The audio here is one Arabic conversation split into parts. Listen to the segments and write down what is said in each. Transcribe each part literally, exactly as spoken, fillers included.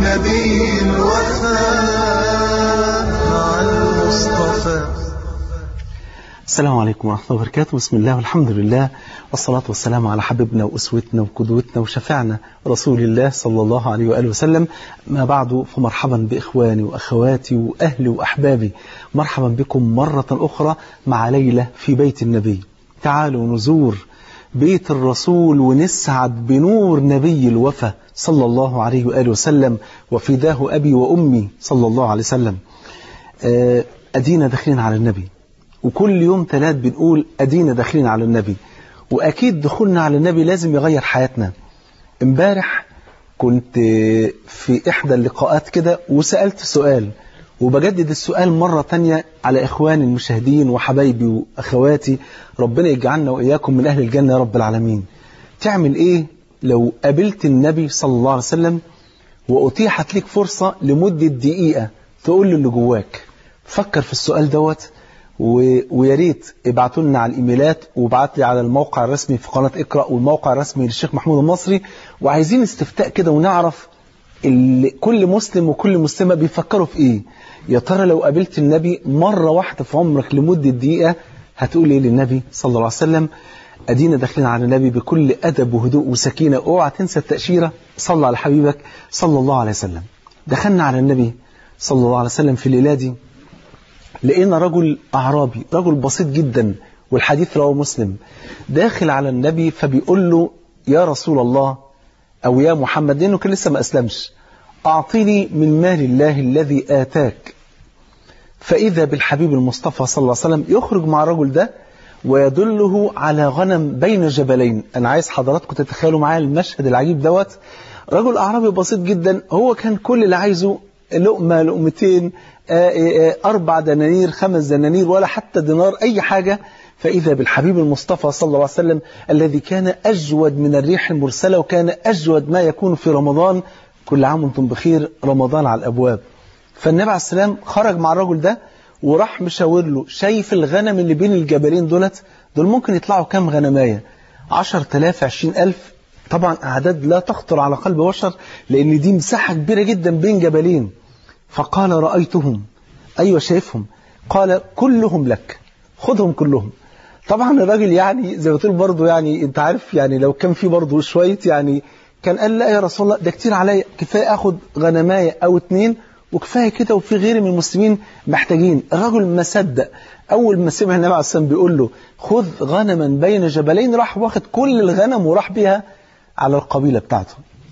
نبي الوفاء مع المصطفى. السلام عليكم ورحمة الله وبركاته. بسم الله والحمد لله والصلاة والسلام على حبيبنا وأسوتنا وقدوتنا وشفعنا رسول الله صلى الله عليه وآله وسلم. ما بعد، فمرحبا بإخواني وأخواتي وأهلي وأحبابي، مرحبا بكم مرة أخرى مع ليلة في بيت النبي. تعالوا نزور بيت الرسول ونسعد بنور نبي الوفا صلى الله عليه وآله وسلم، وفداه أبي وأمي صلى الله عليه وسلم. أدينا داخلين على النبي، وكل يوم ثلاث بنقول أدينا داخلين على النبي، وأكيد دخولنا على النبي لازم يغير حياتنا. امبارح كنت في إحدى اللقاءات كده وسألت سؤال، وبجدد السؤال مرة تانية على إخواني المشاهدين وحبايبي وأخواتي، ربنا يجعلنا وإياكم من أهل الجنة يا رب العالمين. تعمل إيه لو قابلت النبي صلى الله عليه وسلم وأتيحت لك فرصة لمدة دقيقة تقول له اللي جواك؟ فكر في السؤال دوت، ويا ريت ابعتوا لنا على الايميلات، وابعت لي على الموقع الرسمي في قناة اقرأ والموقع الرسمي للشيخ محمود المصري. وعايزين استفتاء كده ونعرف كل مسلم وكل مسلمة بيفكروا في ايه. يا ترى لو قابلت النبي مرة واحدة في عمرك لمدة دقيقة هتقول ايه للنبي صلى الله عليه وسلم؟ ادينا داخلين على النبي بكل ادب وهدوء وسكينة. اوعى تنسى التأشيرة، صلى على حبيبك صلى الله عليه وسلم. دخلنا على النبي صلى الله عليه وسلم في الليلة دي، لقينا رجل أعرابي، رجل بسيط جدا، والحديث رواه مسلم، داخل على النبي فبيقول له يا رسول الله أو يا محمد، لأنه كان لسه ما أسلمش، أعطيني من مال الله الذي آتاك. فإذا بالحبيب المصطفى صلى الله عليه وسلم يخرج مع الرجل ده ويدله على غنم بين جبلين. أنا عايز حضراتكم تتخيلوا معايا المشهد العجيب دوت. رجل أعرابي بسيط جدا، هو كان كل اللي عايزه لقمة لقمتين، أربع دنانير، خمس دنانير، ولا حتى دينار، أي حاجة. فإذا بالحبيب المصطفى صلى الله عليه وسلم الذي كان أجود من الريح المرسلة، وكان أجود ما يكون في رمضان. كل عام وانتم بخير، رمضان على الأبواب. فالنبي عليه السلام خرج مع الرجل ده وراح مشاور له، شايف الغنم اللي بين الجبلين دولت، دول ممكن يطلعوا كام غنماية؟ عشر تلاف، عشرين ألف، طبعا أعداد لا تخطر على قلب بشر، لأن دي مساحة كبيرة جدا بين جبلين. فقال رأيتهم، أيوة شايفهم. قال كلهم لك، خذهم كلهم. طبعا الراجل يعني زي ما تقول برضه، يعني انت عارف، يعني لو كان في برضه شوية، يعني كان قال لا يا رسول الله ده كتير عليا، كفاية اخد غنماية او اتنين وكفاية كده، وفي غيري من المسلمين محتاجين. الراجل ما صدق، اول ما سمع النبي عليه الصلاة والسلام بيقول له خذ غنما بين جبلين، راح واخد كل الغنم وراح بيها على القبيلة بتاعته.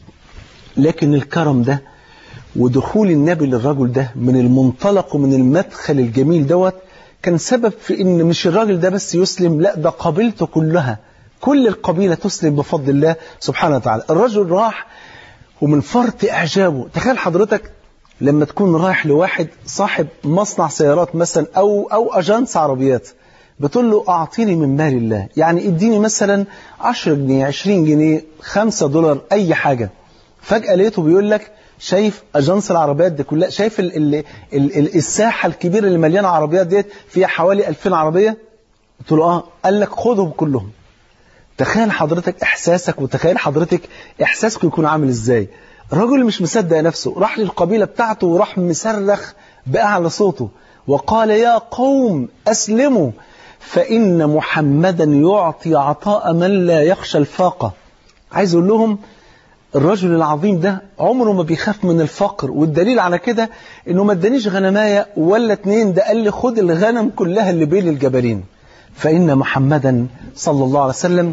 لكن الكرم ده ودخول النبي للرجل ده من المنطلق ومن المدخل الجميل دوت كان سبب في ان مش الراجل ده بس يسلم، لا ده قبيلته كلها، كل القبيلة تسلم بفضل الله سبحانه وتعالى. الرجل راح ومن فرط اعجابه، تخيل حضرتك لما تكون رايح لواحد صاحب مصنع سيارات مثلا او او اجانس عربيات، بتقول له اعطيني من مال الله، يعني اديني مثلا عشرة جنيه، عشرين جنيه، خمسة دولار، اي حاجة. فجأة لقيته بيقول لك شايف أجانس العربيات دي كلها، شايف ال ال ال الساحة الكبيرة اللي مليانة عربيات ديت فيها حوالي ألفين عربية. قلت له آه. قال لك خذهم كلهم. تخيل حضرتك إحساسك، وتخيل حضرتك إحساسك يكون عامل إزاي. الرجل مش مصدق نفسه، راح للقبيلة بتاعته وراح مصرخ بأعلى صوته وقال يا قوم أسلموا، فإن محمدا يعطي عطاء من لا يخشى الفاقة. عايز أقول لهم الرجل العظيم ده عمره ما بيخاف من الفقر، والدليل على كده انه ما ادانيش غنمايه ولا اتنين، ده قال لي خد الغنم كلها اللي بين الجبلين. فإن محمدا صلى الله عليه وسلم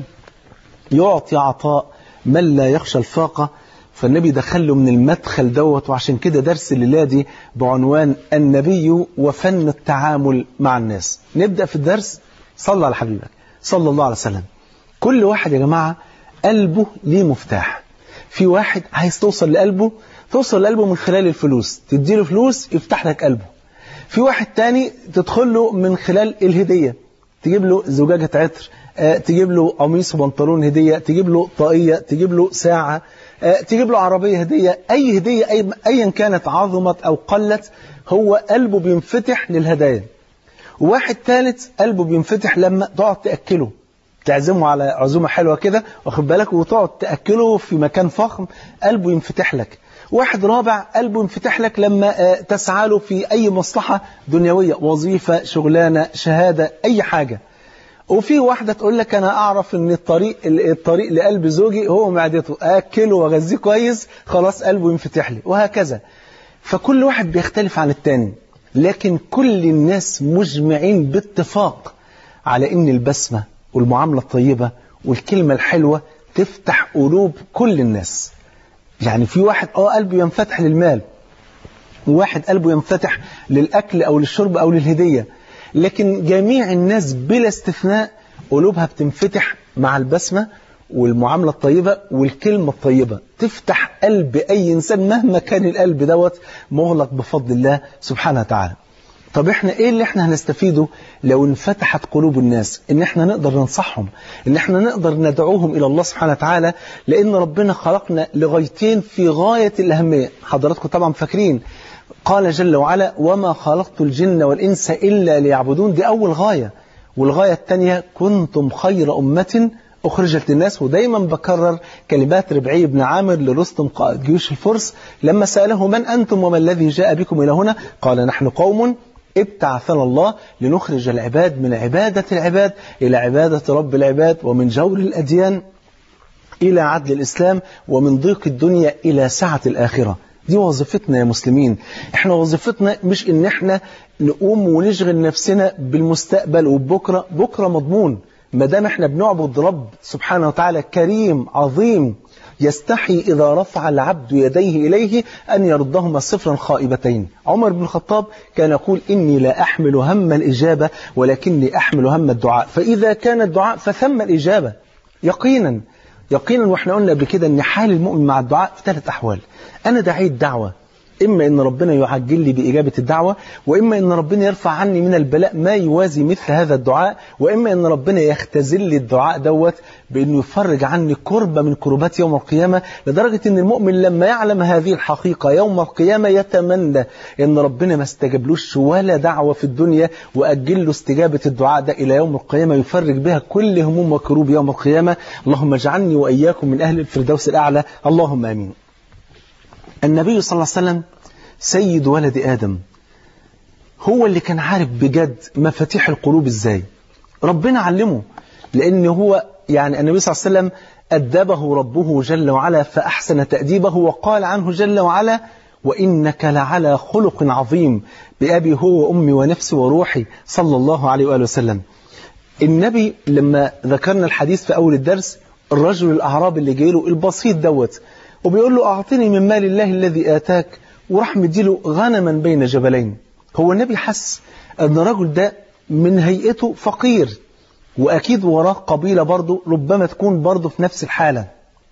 يعطي عطاء من لا يخشى الفاقة. فالنبي دخله من المدخل دوت. وعشان كده درس الليلة دي بعنوان النبي وفن التعامل مع الناس. نبدأ في الدرس. صلى على حبيبك صلى الله عليه وسلم. كل واحد يا جماعة قلبه ليه مفتاح. في واحد عايز توصل لقلبه، توصل لقلبه من خلال الفلوس، تديله فلوس يفتح لك قلبه. في واحد تاني تدخل له من خلال الهدية، تجيب له زجاجة عطر، آه، تجيب له قميص وبنطلون هدية، تجيب له طاقية، تجيب له ساعة، آه، تجيب له عربية هدية، أي هدية أي أيا كانت عظمت أو قلت، هو قلبه بينفتح للهدايا. وواحد ثالث قلبه بينفتح لما تقعد تأكله، تعزمه على عزومة حلوة كده واخد بالك، وتقعد تأكله في مكان فخم، قلبه ينفتح لك. واحد رابع قلبه ينفتح لك لما تسعى له في أي مصلحة دنيوية، وظيفة، شغلانة، شهادة، أي حاجة. وفي واحدة تقول لك أنا أعرف أن الطريق الطريق لقلب زوجي هو معدته، أكله وأغذيه كويس خلاص قلبه ينفتح لي، وهكذا. فكل واحد بيختلف عن التاني، لكن كل الناس مجمعين باتفاق على أن البسمة والمعاملة الطيبة والكلمة الحلوة تفتح قلوب كل الناس. يعني في واحد اه قلبه ينفتح للمال، وواحد قلبه ينفتح للأكل أو للشرب أو للهدية، لكن جميع الناس بلا استثناء قلوبها بتنفتح مع البسمة والمعاملة الطيبة والكلمة الطيبة، تفتح قلب أي إنسان مهما كان القلب دوت مغلق بفضل الله سبحانه وتعالى. طب احنا ايه اللي احنا هنستفيده لو انفتحت قلوب الناس؟ ان احنا نقدر ننصحهم، ان احنا نقدر ندعوهم الى الله سبحانه وتعالى، لان ربنا خلقنا لغايتين في غاية الاهمية. حضراتكم طبعا فاكرين قال جل وعلا وما خلقت الجن والانس الا ليعبدون، دي اول غاية. والغاية الثانية كنتم خير امة اخرجت للناس. ودايما بكرر كلمات ربعي بن عامر لرستم قائد جيوش الفرس لما سأله من انتم وما الذي جاء بكم الى هنا؟ قال نحن قوم ابتعثنا الله لنخرج العباد من عبادة العباد إلى عبادة رب العباد، ومن جور الأديان إلى عدل الإسلام، ومن ضيق الدنيا إلى سعة الآخرة. دي وظيفتنا يا مسلمين. احنا وظيفتنا مش ان احنا نقوم ونشغل نفسنا بالمستقبل وبكرة، بكرة مضمون ما دام احنا بنعبد رب سبحانه وتعالى كريم عظيم يستحي إذا رفع العبد يديه إليه أن يردهما صفرا خائبتين. عمر بن الخطاب كان يقول إني لا أحمل هم الإجابة ولكني أحمل هم الدعاء، فإذا كان الدعاء فثم الإجابة يقينا. يقينا وإحنا قلنا قبل كده أن حال المؤمن مع الدعاء في ثلاث أحوال. أنا دعيت دعوة، إما أن ربنا يعجل لي بإجابة الدعوة، وإما أن ربنا يرفع عني من البلاء ما يوازي مثل هذا الدعاء، وإما أن ربنا يختزل لي الدعاء دوت بأنه يفرج عني كربة من كربات يوم القيامة، لدرجة أن المؤمن لما يعلم هذه الحقيقة يوم القيامة يتمنى أن ربنا ما استجابلوش ولا دعوة في الدنيا وأجل له استجابة الدعاء ده إلى يوم القيامة يفرج بها كل هموم وكروب يوم القيامة. اللهم اجعلني وإياكم من أهل الفردوس الأعلى، اللهم آمين. النبي صلى الله عليه وسلم سيد ولد آدم، هو اللي كان عارف بجد مفاتيح القلوب ازاي. ربنا علمه، لأن هو يعني النبي صلى الله عليه وسلم أدبه ربه جل وعلا فأحسن تأديبه، وقال عنه جل وعلا وإنك لعلى خلق عظيم بأبي هو وأمي ونفسي وروحي صلى الله عليه وآله وسلم. النبي لما ذكرنا الحديث في أول الدرس، الرجل الأعرابي اللي جايله البسيط دوت وبيقول له أعطني من مال الله الذي آتاك، وراح مديله غنما بين جبلين. هو النبي حس أن الرجل ده من هيئته فقير، وأكيد وراه قبيلة برضه ربما تكون برضه في نفس الحالة.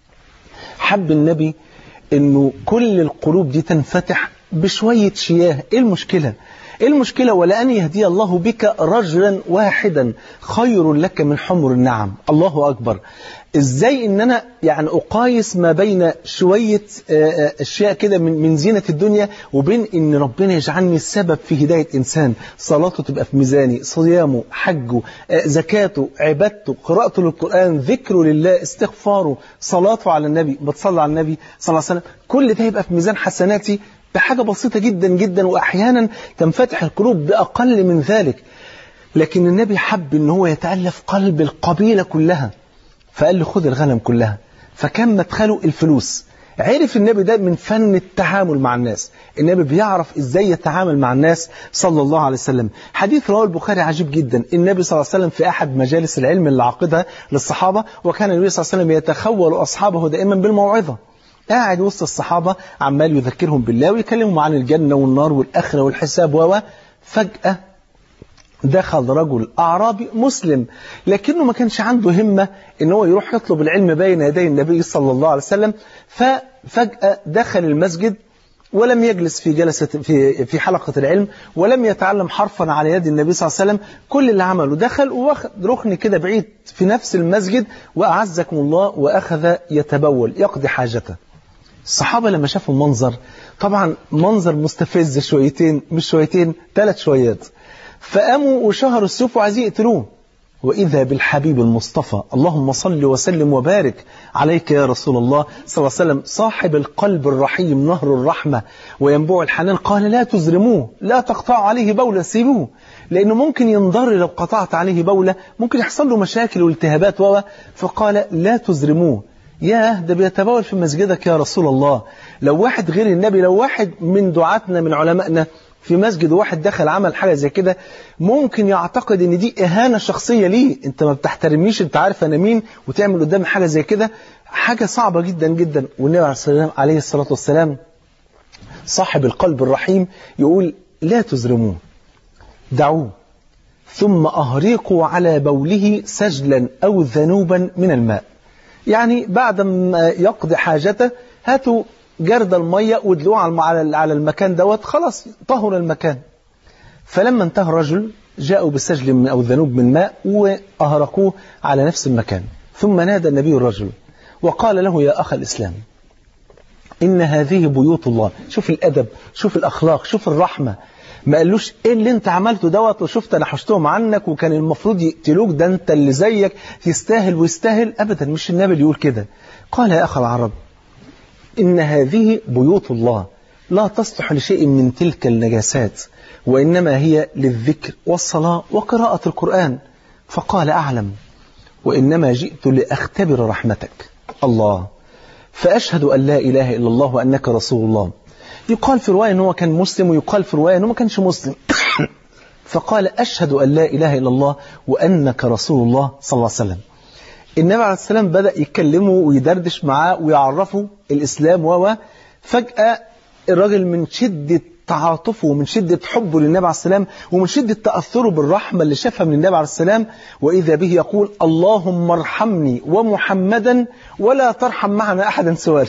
حب النبي أنه كل القلوب دي تنفتح بشوية شياه. إيه المشكلة؟ إيه المشكلة ولأن يهدي الله بك رجلا واحدا خير لك من حمر النعم. الله أكبر. إزاي إن أنا يعني أقايس ما بين شوية أشياء كده من من زينة الدنيا وبين إن ربنا يجعلني السبب في هداية إنسان، صلاته تبقى في ميزاني، صيامه، حجه، زكاته، عبادته، قراءته للقرآن، ذكره لله، استغفاره، صلاته على النبي، بتصلي على النبي صلى الله عليه وسلم، كل ده يبقى في ميزان حسناتي بحاجة بسيطة جدا جدا، وأحيانا تنفتح القلوب بأقل من ذلك. لكن النبي حب إن هو يتألف قلب القبيلة كلها، فقال له خذ الغنم كلها، فكان مدخله الفلوس. عرف النبي ده من فن التعامل مع الناس، النبي بيعرف ازاي يتعامل مع الناس صلى الله عليه وسلم. حديث رواه البخاري عجيب جدا. النبي صلى الله عليه وسلم في أحد مجالس العلم اللي عقدها للصحابة، وكان النبي صلى الله عليه وسلم يتخول أصحابه دائما بالموعظة، قاعد وسط الصحابة عمال يذكرهم بالله ويكلمهم عن الجنة والنار والآخرة والحساب. و فجأة دخل رجل أعرابي مسلم، لكنه ما كانش عنده همة إن هو يروح يطلب العلم بين يدي النبي صلى الله عليه وسلم. ففجأة دخل المسجد ولم يجلس في جلسة في في حلقة العلم، ولم يتعلم حرفا على يد النبي صلى الله عليه وسلم. كل اللي عمله دخل واخد ركن كده بعيد في نفس المسجد، وأعزكم الله، وأخذ يتبول يقضي حاجته. الصحابة لما شافوا المنظر، طبعا منظر مستفز شويتين، مش شويتين، ثلاث شويات، فقاموا وشهروا السيوف وعايزين يقتلوه. وإذا بالحبيب المصطفى اللهم صل وسلم وبارك عليك يا رسول الله صلى الله عليه وسلم صاحب القلب الرحيم نهر الرحمة وينبوع الحنان. قال لا تزرموه، لا تقطعوا عليه بولة، سيبوه، لأنه ممكن ينضر لو قطعت عليه بولة، ممكن يحصل له مشاكل والتهابات و فقال لا تزرموه. ياه، ده بيتبول في مسجدك يا رسول الله. لو واحد غير النبي، لو واحد من دعاتنا من علمائنا في مسجد واحد دخل عمل حاجة زي كده، ممكن يعتقد ان دي اهانة شخصية ليه، انت ما بتحترمنيش، انت عارف انا مين، وتعمل قدامي حاجة زي كده، حاجة صعبة جدا جدا. والنبي عليه الصلاة والسلام صاحب القلب الرحيم يقول لا تزرموه، دعوه، ثم أهريقوا على بوله سجلا أو ذنوبا من الماء. يعني بعد ما يقضي حاجته هاتوا جرد المية وادلوه على المكان دوت، خلاص طهر المكان. فلما انتهى الرجل جاءوا بسجل من أو ذنوب من ماء وأهرقوه على نفس المكان. ثم نادى النبي الرجل وقال له يا أخ الإسلام إن هذه بيوت الله. شوف الأدب، شوف الأخلاق، شوف الرحمة. ما قالوش ايه اللي انت عملته دوت وشفت انا حشتهم عنك وكان المفروض يقتلوك، ده انت اللي زيك يستاهل ويستاهل. ابدا، مش النبي اللي يقول كده. قال يا اخ العرب ان هذه بيوت الله لا تصلح لشيء من تلك النجاسات، وانما هي للذكر والصلاة وقراءة القرآن. فقال اعلم، وانما جئت لاختبر رحمتك. الله، فاشهد ان لا اله الا الله وانك رسول الله. يقال في رواية أنه كان مسلم، ويقال في رواية أنه ما كانش مسلم. فقال أشهد أن لا إله إلا الله وأنك رسول الله صلى الله عليه وسلم. النبي عليه السلام بدأ يكلمه ويدردش معاه ويعرفه الإسلام. و فجأة الراجل من شدة تعاطفه ومن شدة حبه للنبي عليه السلام ومن شدة تأثره بالرحمة اللي شافها من النبي عليه السلام، وإذا به يقول اللهم ارحمني ومحمدا ولا ترحم معنا أحدا سواه.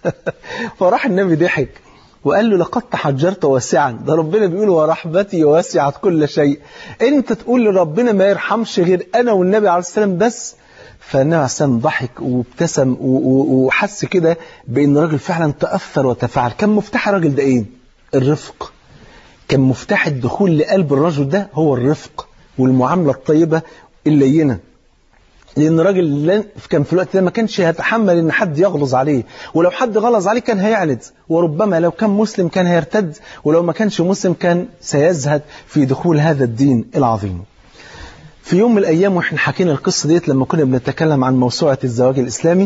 فراح النبي ضحك وقال له لقد تحجرت واسعا، ده ربنا بيقول ورحمتي واسعت كل شيء، انت تقول لربنا ما يرحمش غير انا والنبي عليه السلام بس؟ فالنبي عليه السلام ضحك وابتسم وحس كده بان الراجل فعلا تأثر وتفاعل. كان مفتاح الراجل ده ايه؟ الرفق. كان مفتاح الدخول لقلب الرجل ده هو الرفق والمعاملة الطيبة اللينة. لأن الراجل كان في الوقت ده ما كانش هيتحمل إن حد يغلظ عليه، ولو حد غلظ عليه كان هيعند، وربما لو كان مسلم كان هيرتد، ولو ما كانش مسلم كان سيزهد في دخول هذا الدين العظيم. في يوم من الأيام وإحنا حكينا القصة ديت لما كنا بنتكلم عن موسوعة الزواج الإسلامي،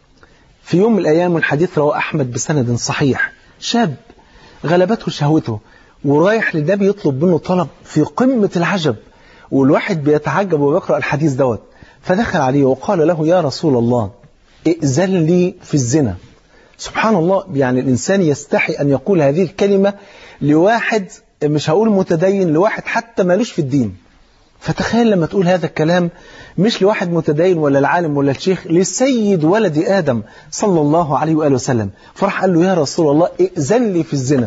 في يوم من الأيام والحديث رواه أحمد بسند صحيح، شاب غلبته شهوته ورايح للنبي يطلب منه طلب في قمة العجب، والواحد بيتعجب وبيقرأ الحديث دوت. فدخل عليه وقال له يا رسول الله ائذن لي في الزنا. سبحان الله، يعني الإنسان يستحي أن يقول هذه الكلمة لواحد مش هقول متدين، لواحد حتى مالوش في الدين. فتخيل لما تقول هذا الكلام مش لواحد متدين ولا العالم ولا الشيخ، لسيد ولد آدم صلى الله عليه وآله وسلم. فرح قال له يا رسول الله ائذن لي في الزنا.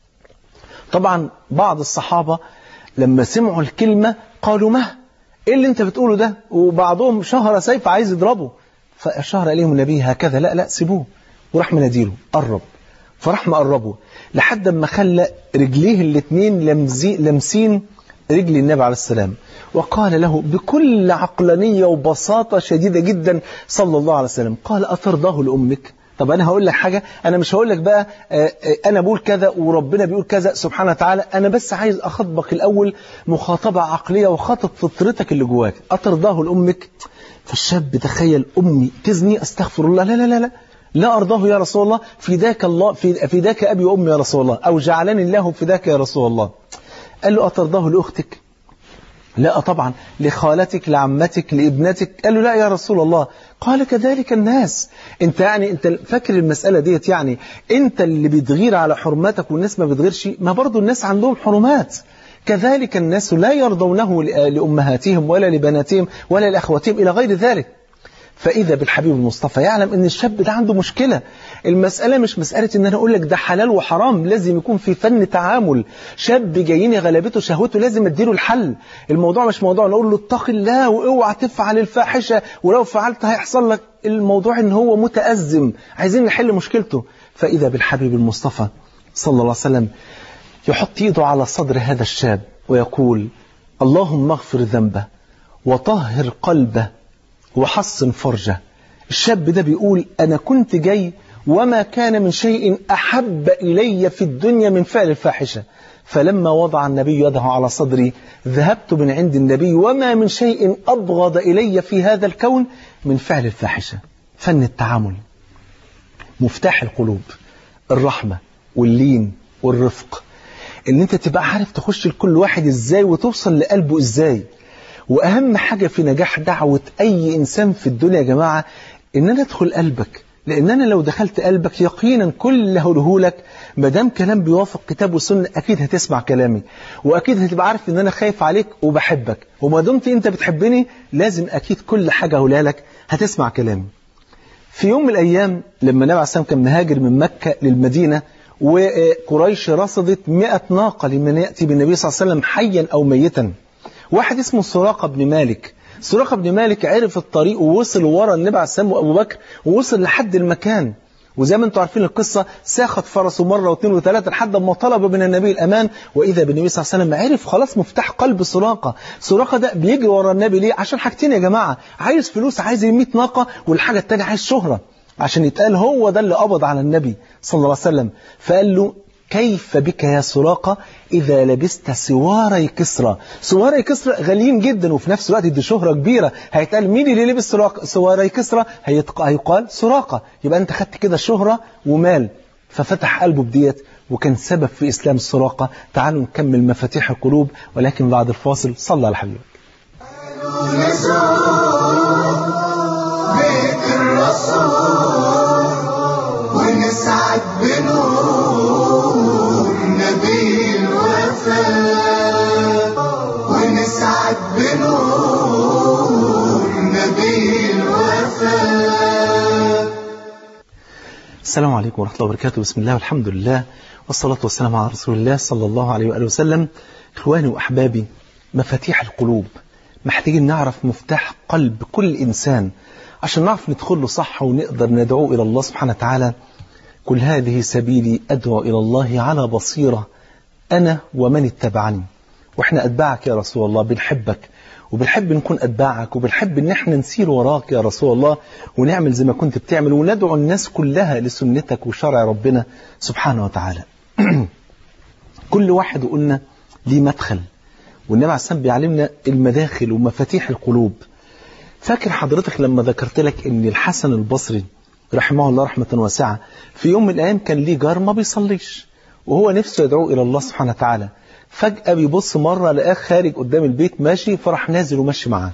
طبعا بعض الصحابة لما سمعوا الكلمة قالوا ما ايه اللي انت بتقوله ده؟ وبعضهم شهر سيف عايز يضربه. فأشار إليهم النبي هكذا، لا لا سيبوه. وراح مناديله قرب، فراح مقربه لحد ما خلى رجليه الاثنين لمسين رجل النبي عليه السلام، وقال له بكل عقلانية وبساطة شديدة جدا صلى الله عليه وسلم، قال أترضاه لأمك؟ طب أنا هقول لك حاجة، أنا مش هقول لك بقى أنا بقول كذا وربنا بيقول كذا سبحانه وتعالى، أنا بس عايز أخاطبك الأول مخاطبة عقلية وخاطب فطرتك اللي جواك. أترضاه لأمك؟ فالشاب تخيل أمي تزني؟ أستغفر الله، لا لا لا لا لا أرضاه يا رسول الله، فداك الله فداك أبي وأمي يا رسول الله، أو جعلني الله فداك يا رسول الله. قال له أترضاه لأختك؟ لا طبعا. لخالتك، لعمتك، لابنتك؟ قال له لا يا رسول الله. قال كذلك الناس. انت يعني انت فاكر المسألة ديت يعني انت اللي بتغير على حرماتك والناس ما بتغيرش؟ ما برضو الناس عندهم حرمات. كذلك الناس لا يرضونه لأمهاتهم ولا لبناتهم ولا لأخواتهم إلى غير ذلك. فإذا بالحبيب المصطفى يعلم ان الشاب ده عنده مشكلة. المسألة مش مسألة ان انا اقول لك ده حلال وحرام، لازم يكون في فن تعامل. شاب جايني غلبته شهوته لازم اديله الحل. الموضوع مش موضوع نقول له اتق الله واوعى تفعل الفاحشة ولو فعلت هيحصل لك. الموضوع ان هو متأزم، عايزين نحل مشكلته. فإذا بالحبيب المصطفى صلى الله عليه وسلم يحط ايده على صدر هذا الشاب ويقول اللهم اغفر ذنبه وطهر قلبه وحصن فرجه. الشاب ده بيقول أنا كنت جاي وما كان من شيء أحب إلي في الدنيا من فعل الفاحشة، فلما وضع النبي يده على صدري ذهبت من عند النبي وما من شيء أبغض إلي في هذا الكون من فعل الفاحشة. فن التعامل، مفتاح القلوب، الرحمة واللين والرفق، ان انت تبقى عارف تخش لكل واحد ازاي وتوصل لقلبه ازاي. واهم حاجة في نجاح دعوة اي انسان في الدنيا يا جماعة ان انا ادخل قلبك، لان انا لو دخلت قلبك يقينا كل اللي هقوله لك ما دام كلام بيوافق كتاب وسنة اكيد هتسمع كلامي، واكيد هتبقى عارف ان انا خايف عليك وبحبك، وما دمت انت بتحبني لازم اكيد كل حاجة هقولها لك هتسمع كلامي. في يوم من الايام لما النبي عليه الصلاة والسلام كان مهاجر من مكة للمدينة وقريش رصدت مئة ناقة لمن يأتي بالنبي صلى الله عليه وسلم حيا أو ميتا، واحد اسمه سراقة بن مالك. سراقة بن مالك عرف الطريق ووصل ورا النبي عليه الصلاة والسلام وأبو بكر ووصل لحد المكان، وزي ما انتم عارفين القصة ساخت فرسه مرة واثنين وثلاثة لحد ما طلب من النبي الأمان، وإذا بالنبي صلى الله عليه وسلم عرف خلاص مفتاح قلب سراقة. سراقة ده بيجي ورا النبي ليه؟ عشان حاجتين يا جماعة، عايز فلوس، عايز مئة ناقة، والحاجة الثانية عايز شهرة عشان يتقال هو ده اللي قبض على النبي صلى الله عليه وسلم. فقال له كيف بك يا سراقة إذا لبست سواري كسرى. سواري كسرى غاليين جدا وفي نفس الوقت دي شهرة كبيرة، هيتقال مين اللي لبس سواري كسرى؟ هيقال سراقة، يبقى أنت خدت كده شهرة ومال. ففتح قلبه بديت وكان سبب في إسلام السراقة. تعالوا نكمل مفاتيح القلوب ولكن بعد الفاصل. صلى على حبيبك. ونسعد بنور نبي الوفاء، ونسعد بنور نبي الوفاء. السلام عليكم ورحمة الله وبركاته. بسم الله والحمد لله والصلاة والسلام على رسول الله صلى الله عليه وآله وسلم. إخواني وأحبابي، مفاتيح القلوب، محتاجين نعرف مفتاح قلب كل إنسان عشان نعرف ندخله صح ونقدر ندعو إلى الله سبحانه وتعالى. كل هذه سبيلي أدعو إلى الله على بصيرة أنا ومن اتبعني. وإحنا أتباعك يا رسول الله، بنحبك وبنحب نكون أتباعك وبنحب إن إحنا نسير وراك يا رسول الله ونعمل زي ما كنت بتعمل وندعو الناس كلها لسنتك وشرع ربنا سبحانه وتعالى. كل واحد قلنا ليه مدخل، والنبي عليه السلام بيعلمنا المداخل ومفاتيح القلوب. فاكر حضرتك لما ذكرت لك ان الحسن البصري رحمه الله رحمة واسعة في يوم من الأيام كان ليه جار ما بيصليش وهو نفسه يدعو إلى الله سبحانه وتعالى، فجأة بيبص مرة لقاه خارج قدام البيت ماشي، فرح نازل وماشي معاه.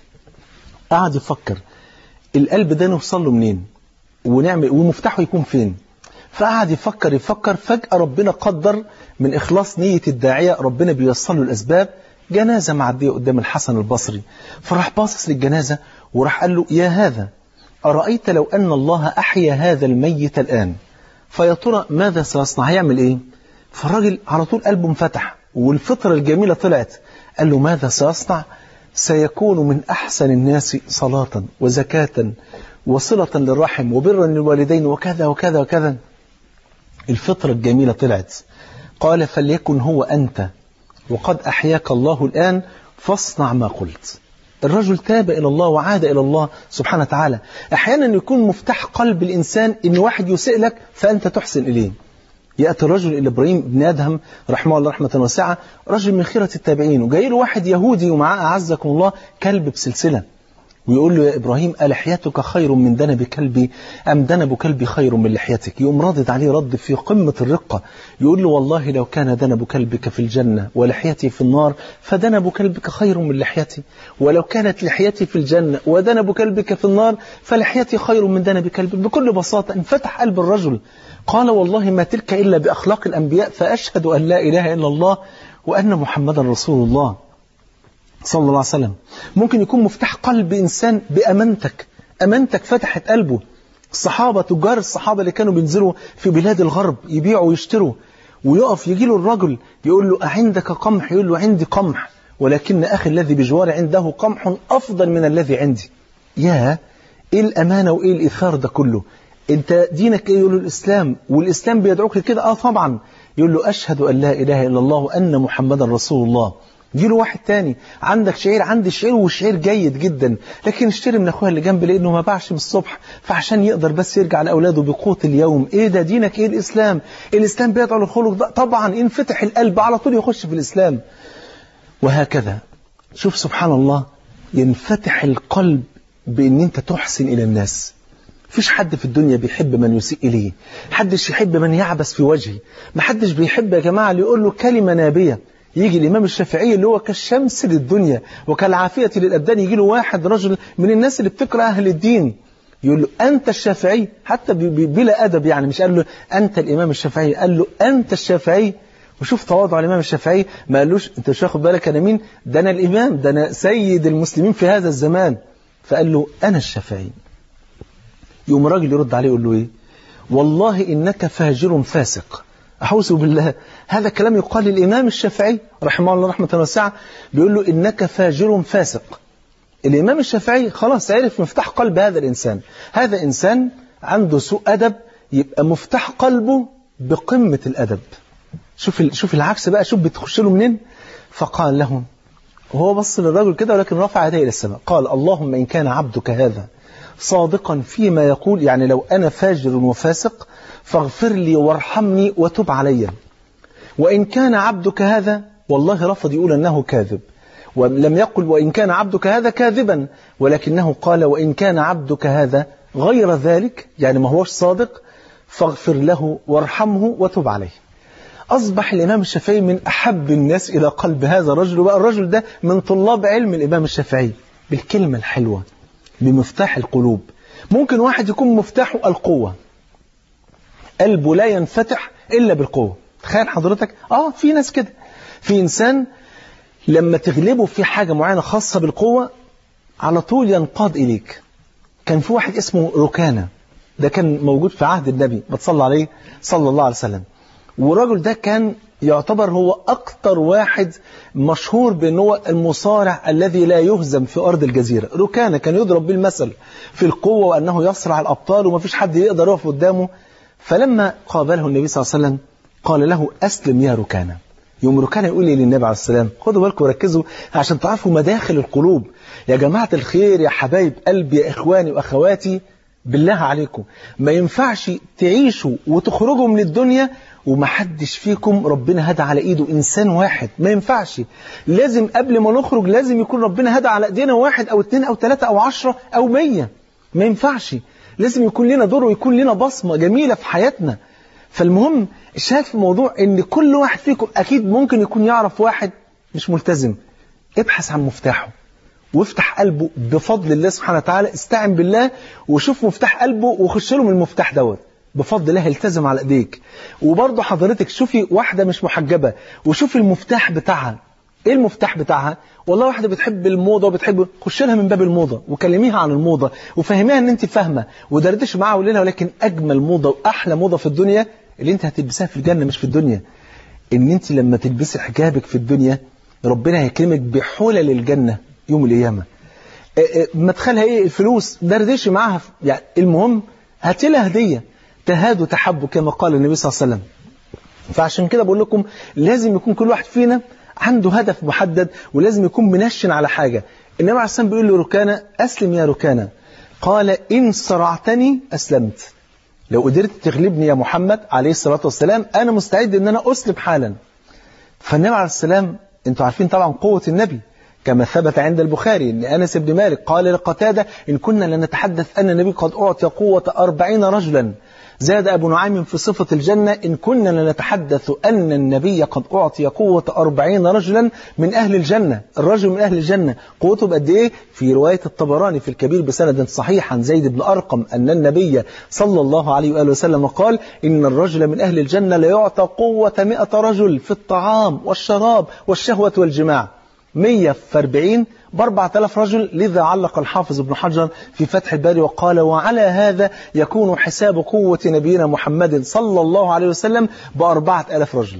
قعد يفكر القلب ده نوصل له منين ونعمل ومفتاحه يكون فين. فقعد يفكر يفكر فجأة ربنا قدر من إخلاص نية الداعية ربنا بيوصل له الأسباب. جنازة معدية قدام الحسن البصري، فراح باصص للجنازة وراح قال له يا هذا أرأيت لو أن الله أحيا هذا الميت الآن فيا ترى ماذا سيصنع، هيعمل إيه؟ فالراجل على طول قلبه انفتح والفطرة الجميلة طلعت. قال له ماذا سيصنع؟ سيكون من أحسن الناس صلاة وزكاة وصلة للرحم وبرا للوالدين وكذا وكذا وكذا. الفطرة الجميلة طلعت. قال فليكن هو أنت وقد أحياك الله الآن فاصنع ما قلت. الرجل تاب إلى الله وعاد إلى الله سبحانه وتعالى. أحيانا يكون مفتاح قلب الإنسان إن واحد يسئ لك فأنت تحسن إليه. يأتي الرجل إلى إبراهيم بن أدهم رحمه الله رحمة واسعة، رجل من خيرة التابعين، وجاي له واحد يهودي ومعاه أعزكم الله كلب بسلسلة، ويقول له يا إبراهيم ألحيتك خير من دنب كلبي أم دنب كلبي خير من لحيتك؟ يقوم ردد عليه رد في قمة الرقة، يقول له والله لو كان دنب كلبك في الجنة ولحيتي في النار فدنب كلبك خير من لحيتي، ولو كانت لحيتي في الجنة ودنب كلبك في النار فلحيتي خير من دنب كلبك. بكل بساطة انفتح قلب الرجل. قال والله ما تلك إلا بأخلاق الأنبياء، فأشهد أن لا إله إلا الله وأن محمدا رسول الله صلى الله عليه وسلم. ممكن يكون مفتاح قلب إنسان بأمانتك، أمانتك فتحت قلبه. الصحابة تجار الصحابة اللي كانوا بينزلوا في بلاد الغرب يبيعوا ويشتروا، ويقف يجي له الرجل يقول له أعندك قمح؟ يقول له عندي قمح ولكن أخي الذي بجواري عنده قمح أفضل من الذي عندي. يا إيه الأمانة وإيه الإثار ده كله؟ أنت دينك إيه؟ يقول له الإسلام، والإسلام بيدعوك لكده. آه طبعا. يقول له أشهد أن لا إله إلا الله وأن محمدا رسول الله. يجي له واحد تاني عندك شعير، عندي شعير والشعير جيد جدا، لكن اشتري من اخويا اللي جنبي لانه ما باعش من الصبح، فعشان يقدر بس يرجع لاولاده بقوت اليوم. ايه ده دينك؟ ايه الاسلام؟ الاسلام بيدعو للخلق ده طبعا، ينفتح القلب على طول يخش في الاسلام. وهكذا شوف سبحان الله، ينفتح القلب بان انت تحسن الى الناس. مفيش حد في الدنيا بيحب من يسيء إليه، محدش يحب من يعبس في وجهه، محدش بيحب يا جماعة اللي يقول له كلمة نابية. يجي الإمام الشافعي اللي هو كالشمس للدنيا وكالعافية للأبدان، يجي له واحد رجل من الناس اللي بتكره أهل الدين يقول له أنت الشافعي، حتى بلا أدب يعني، مش قال له أنت الإمام الشافعي، قال له أنت الشافعي. وشوف تواضع الإمام الشافعي، ما قالوش أنت مش واخد بالك أنا مين، ده أنا الإمام، ده أنا سيد المسلمين في هذا الزمان. فقال له أنا الشافعي. يوم راجل يرد عليه يقول له ايه؟ والله انك فاجر فاسق. احوذ بالله، هذا كلام يقال للامام الشافعي رحمه الله رحمه واسعه، بيقول له انك فاجر فاسق. الامام الشافعي خلاص عرف مفتاح قلب هذا الانسان، هذا انسان عنده سوء ادب، يبقى مفتاح قلبه بقمه الادب. شوف شوف العكس بقى، شوف بتخش له منين. فقال له، وهو بص للرجل كده ولكن رفع يديه الى السماء، قال اللهم ان كان عبدك هذا صادقا فيما يقول، يعني لو أنا فاجر وفاسق فاغفر لي وارحمني وتب علي. وإن كان عبدك هذا، والله رفض يقول أنه كاذب، ولم يقل وإن كان عبدك هذا كاذبا، ولكنه قال وإن كان عبدك هذا غير ذلك، يعني ما هوش صادق، فاغفر له وارحمه وتب عليه. أصبح الإمام الشافعي من أحب الناس إلى قلب هذا الرجل، وبقى الرجل ده من طلاب علم الإمام الشافعي بالكلمة الحلوة بمفتاح القلوب. ممكن واحد يكون مفتاحه القوة، قلبه لا ينفتح إلا بالقوة. تخيل حضرتك، آه في ناس كده، في إنسان لما تغلبه في حاجة معينة خاصة بالقوة على طول ينقاد إليك. كان في واحد اسمه ركانة، ده كان موجود في عهد النبي بتصلى عليه صلى الله عليه وسلم، والرجل ده كان يعتبر هو أكتر واحد مشهور بأنه هو المصارع الذي لا يهزم في أرض الجزيرة. ركانة كان يضرب بالمثل في القوة وأنه يصرع الأبطال وما فيش حد يقدر يقف قدامه. فلما قابله النبي صلى الله عليه وسلم قال له أسلم يا ركانة. يوم ركانة يقول لي للنبي عليه السلام، خدوا بالكم وركزوا عشان تعرفوا مداخل القلوب يا جماعة الخير، يا حبايب قلبي، يا إخواني وأخواتي، بالله عليكم ما ينفعش تعيشوا وتخرجوا من الدنيا ومحدش فيكم ربنا هدى على ايده انسان واحد. ما ينفعش، لازم قبل ما نخرج لازم يكون ربنا هدى على ايدينا واحد او اتنين او تلاتة او عشرة او مية. ما ينفعش، لازم يكون لنا دور ويكون لنا بصمة جميلة في حياتنا. فالمهم الشاهد في الموضوع ان كل واحد فيكم اكيد ممكن يكون يعرف واحد مش ملتزم، ابحث عن مفتاحه وافتح قلبه بفضل الله سبحانه وتعالى، استعن بالله وشوف مفتاح قلبه وخش له من المفتاح دوت بفضل الله يلتزم على ايديك. وبرضه حضرتك شوفي واحدة مش محجبة وشوفي المفتاح بتاعها. ايه المفتاح بتاعها؟ والله واحدة بتحب الموضة وبتحب، خش لها من باب الموضة وكلميها عن الموضة وفهميها ان انت فاهمة ودردش معاها وقولي لها ولكن اجمل موضة واحلى موضة في الدنيا اللي انت هتلبسها في الجنة مش في الدنيا، ان انت لما تلبسي حجابك في الدنيا ربنا هيكرمك بحلل الجنة يوم القيامة. مدخلها ايه؟ الفلوس، دردشي معاها يعني، المهم هاتي لها هدية تهاد وتحب كما قال النبي صلى الله عليه وسلم. فعشان كده بقول لكم لازم يكون كل واحد فينا عنده هدف محدد ولازم يكون منشن على حاجة. النبي عليه الصلاة والسلام بيقول له ركانة أسلم يا ركانة، قال إن صرعتني أسلمت. لو قدرت تغلبني يا محمد عليه الصلاة والسلام أنا مستعد أن أنا أسلم حالا. فالنبي عليه السلام انتوا عارفين طبعا قوة النبي كما ثبت عند البخاري ان أنس بن مالك قال لقتادة إن كنا لنتحدث أن النبي قد أعطي قوة أربعين رجلا. زاد أبو نعيم في صفة الجنة إن كنا لنتحدث أن النبي قد أعطي قوة أربعين رجلا من أهل الجنة. الرجل من أهل الجنة قوته بقد إيه؟ في رواية الطبراني في الكبير بسند صحيح عن زيد بن أرقم أن النبي صلى الله عليه وآله وسلم قال إن الرجل من أهل الجنة ليعطى قوة مئة رجل في الطعام والشراب والشهوة والجماع. مية في أربعين بأربعة آلاف رجل. لذا علق الحافظ ابن حجر في فتح الباري وقال وعلى هذا يكون حساب قوة نبينا محمد صلى الله عليه وسلم بأربعة آلاف رجل.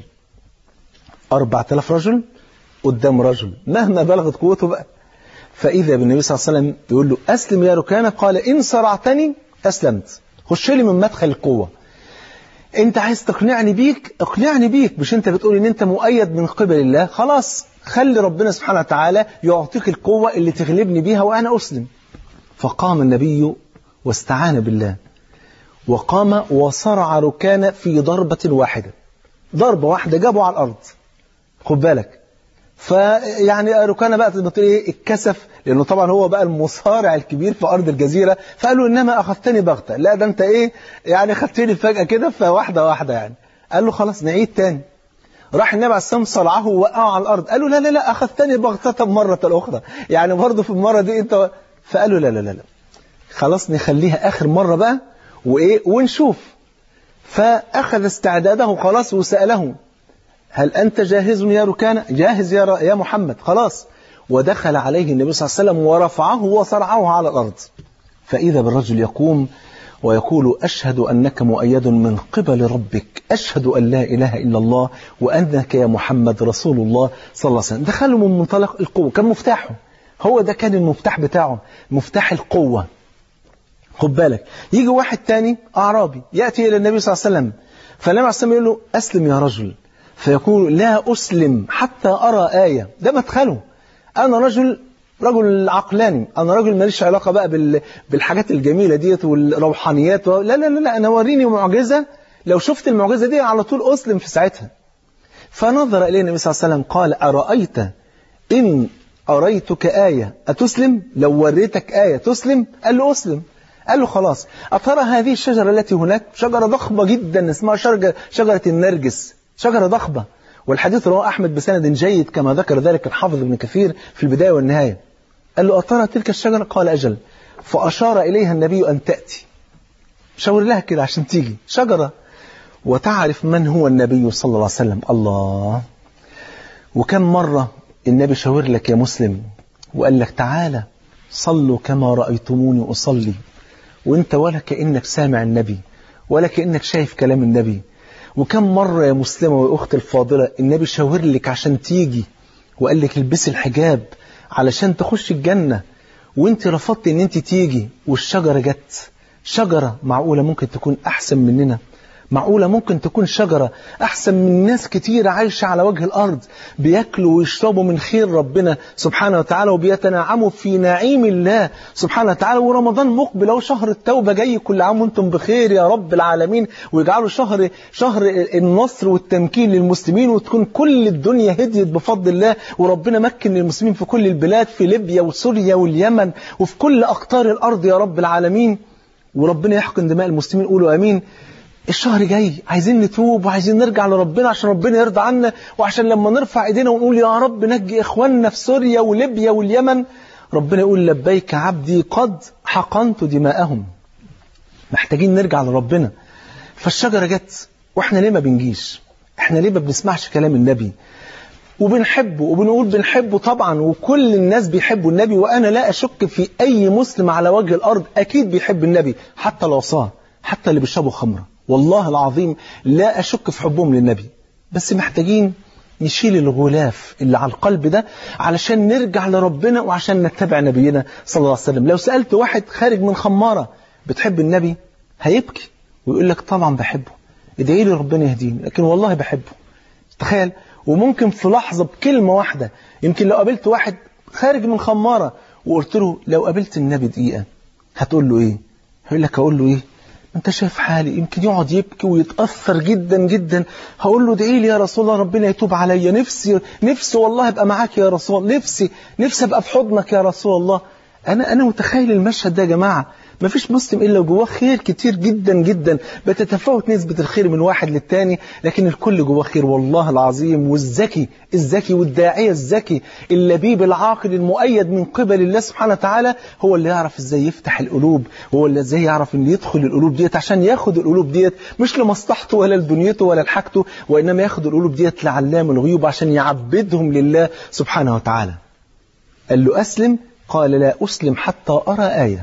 أربعة آلاف رجل قدام رجل مهما بلغت قوته بقى. فإذا بالنبي صلى الله عليه وسلم يقول له أسلم يا ركانة، قال إن صرعتني أسلمت. خش لي من مدخل القوة. انت عايز تقنعني بيك، اقنعني بيك، مش انت بتقول ان انت مؤيد من قبل الله، خلاص خلي ربنا سبحانه وتعالى يعطيك القوة اللي تغلبني بيها وانا اسلم. فقام النبي واستعان بالله، وقام وصرع ركان في ضربة واحدة، ضربة واحدة جابه على الأرض، خد بالك. فيعني ركان بقى تقول ايه، اتكسف، لأنه طبعا هو بقى المصارع الكبير في أرض الجزيرة، فقالوا إنما أخذتني بغتة، لا ده أنت إيه يعني خدتني فجأة كده، فواحدة واحدة يعني. قال له خلاص نعيد تاني. راح النبي عليه السلام صرعه ووقعه على الأرض، قالوا لا لا لا أخذتني بغتة مرة أخرى، يعني برضه في المرة دي أنت. فقالوا لا لا لا لا خلاص نخليها آخر مرة بقى وإيه ونشوف. فأخذ استعداده خلاص وسأله هل أنت جاهز يا ركان؟ جاهز يا, يا محمد، خلاص. ودخل عليه النبي صلى الله عليه وسلم ورفعه وصرعه على الأرض. فإذا بالرجل يقوم ويقول أشهد أنك مؤيد من قبل ربك، أشهد أن لا إله إلا الله وأنك يا محمد رسول الله صلى الله عليه وسلم. دخلوا من منطلق القوة، كان مفتاحه، هو ده كان المفتاح بتاعه، مفتاح القوة. خد بالك، يجي واحد تاني أعرابي يأتي إلى النبي صلى الله عليه وسلم، فالنبي عليه السلام يقول له أسلم يا رجل، فيقول لا أسلم حتى أرى آية. ده مدخله، أنا رجل رجل عقلاني، أنا رجل ماليش علاقة بقى بالحاجات الجميلة ديت والروحانيات و... لا لا لا لا أنا وريني معجزة، لو شفت المعجزة دي على طول أسلم في ساعتها. فنظر إليه النبي صلى الله عليه وسلم قال أرأيت إن أريتك آية أتسلم؟ لو وريتك آية تسلم؟ قال له أسلم. قال له خلاص، أترى هذه الشجرة التي هناك؟ شجرة ضخمة جدا اسمها شجرة, شجرة النرجس، شجرة ضخمة، والحديث رواه أحمد بسند جيد كما ذكر ذلك الحافظ ابن كثير في البداية والنهاية. قال له أترى تلك الشجرة؟ قال أجل. فأشار إليها النبي أن تأتي، شاور لها كده عشان تيجي شجرة وتعرف من هو النبي صلى الله عليه وسلم. الله، وكم مرة النبي شاور لك يا مسلم وقال لك تعالى صلوا كما رأيتموني أصلي، وانت ولا كأنك سامع النبي ولا كأنك شايف كلام النبي. وكم مرة يا مسلمة وأخت الفاضلة النبي شاور لك عشان تيجي وقال لك البسي الحجاب علشان تخش الجنة، وانت رفضت ان انت تيجي والشجرة جت. شجرة معقولة ممكن تكون أحسن مننا؟ معقولة ممكن تكون شجرة أحسن من ناس كتير عايشة على وجه الأرض بيأكلوا ويشربوا من خير ربنا سبحانه وتعالى وبيتنعموا في نعيم الله سبحانه وتعالى، ورمضان مقبل أو شهر التوبة جاي، كل عام وانتم بخير يا رب العالمين، ويجعلوا شهر شهر النصر والتمكين للمسلمين، وتكون كل الدنيا هديت بفضل الله، وربنا مكن للمسلمين في كل البلاد، في ليبيا وسوريا واليمن وفي كل أقطار الأرض يا رب العالمين، وربنا يحقن دماء المسلمين. قولوا آمين. الشهر جاي عايزين نتوب وعايزين نرجع لربنا عشان ربنا يرضى عنا، وعشان لما نرفع ايدينا ونقول يا رب نجي اخواننا في سوريا وليبيا واليمن، ربنا يقول لبيك عبدي قد حقنت دماءهم. محتاجين نرجع لربنا. فالشجرة جت، واحنا ليه ما بنجيش؟ احنا ليه ما بنسمعش كلام النبي؟ وبنحبه وبنقول بنحبه طبعا، وكل الناس بيحبوا النبي، وانا لا اشك في اي مسلم على وجه الارض اكيد بيحب النبي، حتى العصاة، حتى اللي بيشربوا خمره، والله العظيم لا أشك في حبهم للنبي. بس محتاجين نشيل الغلاف اللي على القلب ده علشان نرجع لربنا وعشان نتبع نبينا صلى الله عليه وسلم. لو سألت واحد خارج من خمارة بتحب النبي هيبكي ويقول لك طبعا بحبه، ادعي لي ربنا يهديني، لكن والله بحبه. تخيل. وممكن في لحظة بكلمة واحدة، يمكن لو قابلت واحد خارج من خمارة وقلت له لو قابلت النبي دقيقة هتقول له ايه؟ هيقول لك اقول له ايه؟ انت شايف حالي، يمكن يقعد يبكي ويتأثر جدا جدا. هقول له ادعي لي يا رسول الله ربنا يتوب عليا، نفسي نفسي والله ابقى معاك يا رسول الله، نفسي نفسي ابقى في حضنك يا رسول الله. انا انا متخيل المشهد ده يا جماعه. ما فيش مسلم الا جواه خير كتير جدا جدا، بتتفاوت نسبه الخير من واحد للتاني، لكن الكل جواه خير والله العظيم. والذكي الذكي والداعيه الذكي اللبيب العاقل المؤيد من قبل الله سبحانه وتعالى هو اللي يعرف ازاي يفتح القلوب، هو اللي ازاي يعرف ان يدخل القلوب ديت عشان ياخد القلوب ديت مش لمصلحته ولا لدنيته ولا لحاجته، وانما ياخد القلوب ديت لعلام الغيوب عشان يعبدهم لله سبحانه وتعالى. قال له أسلم، قال لا أسلم حتى أرى آية.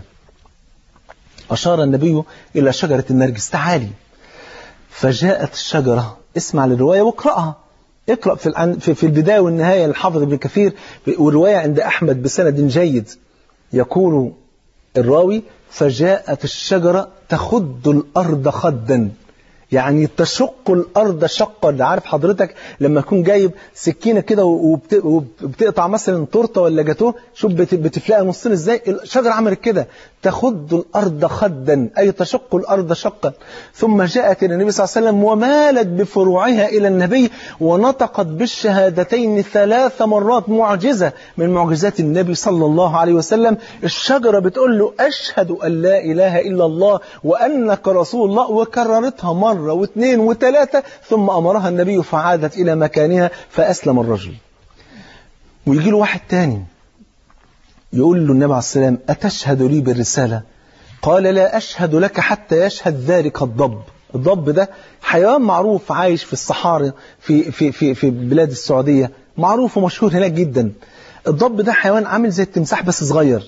أشار النبي إلى شجرة النرجس، تعالي. فجاءت الشجرة، اسمع للرواية واقرأها، اقرأ في في البداية والنهاية للحافظ ابن كثير، والرواية عند أحمد بسند جيد. يقول الراوي فجاءت الشجرة تخد الأرض خدا. يعني تشق الأرض شقا. عارف حضرتك لما تكون جايب سكينة كده وبت... وبتقطع مثلا تورته ولا جاتوه، شوف بت... بتفلقها نصين ازاي، الشجرة عملت كده، تخد الأرض خدا، أي تشق الأرض شقا. ثم جاءت إلى النبي صلى الله عليه وسلم ومالت بفروعها إلى النبي ونطقت بالشهادتين ثلاث مرات، معجزة من معجزات النبي صلى الله عليه وسلم. الشجرة بتقول له أشهد أن لا إله إلا الله وأنك رسول الله، وكررتها مرة واثنين وثلاثة، ثم أمرها النبي فعادت إلى مكانها فأسلم الرجل. ويجي له واحد تاني يقول له النبي عليه السلام أتشهد لي بالرسالة؟ قال لا أشهد لك حتى يشهد ذلك الضب. الضب ده حيوان معروف عايش في الصحاري في, في, في, في بلاد السعودية، معروف ومشهور هناك جدا. الضب ده حيوان عامل زي التمساح بس صغير.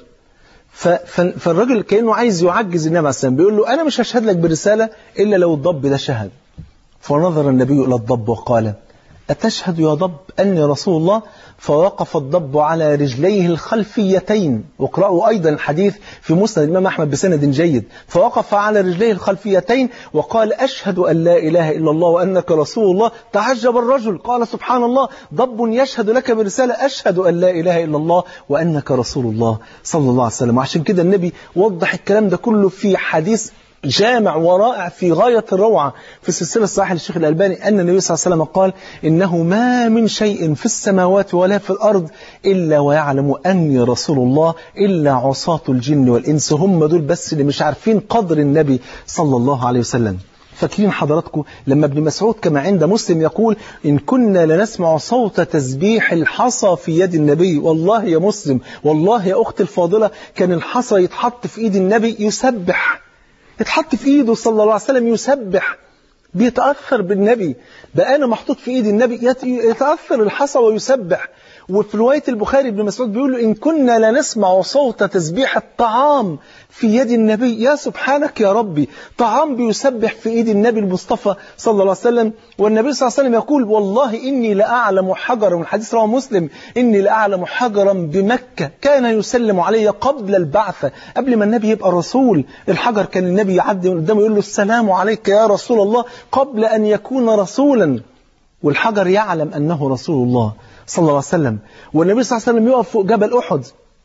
فالرجل كأنه عايز يعجز النبي عليه السلام، بيقول له أنا مش هشهد لك بالرسالة إلا لو الضب ده شهد. فنظر النبي إلى الضب وقال أتشهد يا ضب أني رسول الله؟ فوقف الضب على رجليه الخلفيتين، واقرأوا أيضا الحديث في مسند الإمام أحمد بسند جيد. فوقف على رجليه الخلفيتين وقال أشهد أن لا إله إلا الله وأنك رسول الله. تعجب الرجل قال سبحان الله، ضب يشهد لك برسالة أشهد أن لا إله إلا الله وأنك رسول الله صلى الله عليه وسلم. وعشان كده النبي وضح الكلام ده كله في حديث جامع ورائع في غاية الروعة في السلسلة الصحيحة للشيخ الألباني، أن النبي صلى الله عليه وسلم قال إنه ما من شيء في السماوات ولا في الأرض إلا ويعلم أني رسول الله إلا عصاة الجن والإنس، هم دول بس اللي مش عارفين قدر النبي صلى الله عليه وسلم. فاكرين حضراتكم لما ابن مسعود كما عند مسلم يقول إن كنا لنسمع صوت تسبيح الحصى في يد النبي، والله يا مسلم والله يا أختي الفاضلة كان الحصى يتحط في إيد النبي يسبح، يتحط في ايده صلى الله عليه وسلم يسبح، بيتأثر بالنبي. بقى أنا محطوط في ايد النبي يتأثر الحصى ويسبح. وفي رواية البخاري ابن مسعود بيقول له إن كنا لنسمع صوت تسبيح الطعام في يد النبي، يا سبحانك يا ربي، طعام بيسبح في ايد النبي المصطفى صلى الله عليه وسلم. والنبي صلى الله عليه وسلم يقول والله إني لأعلم حجرا، من حديث رواه مسلم، إني لأعلم حجرا بمكة كان يسلم علي قبل البعثة، قبل ما النبي يبقى رسول. الحجر كان النبي يعدي قدامه يقول له السلام عليك يا رسول الله قبل أن يكون رسولا، والحجر يعلم أنه رسول الله صلى الله عليه وسلم. والنبي صلى الله عليه وسلم يقف فوق جبل أحد،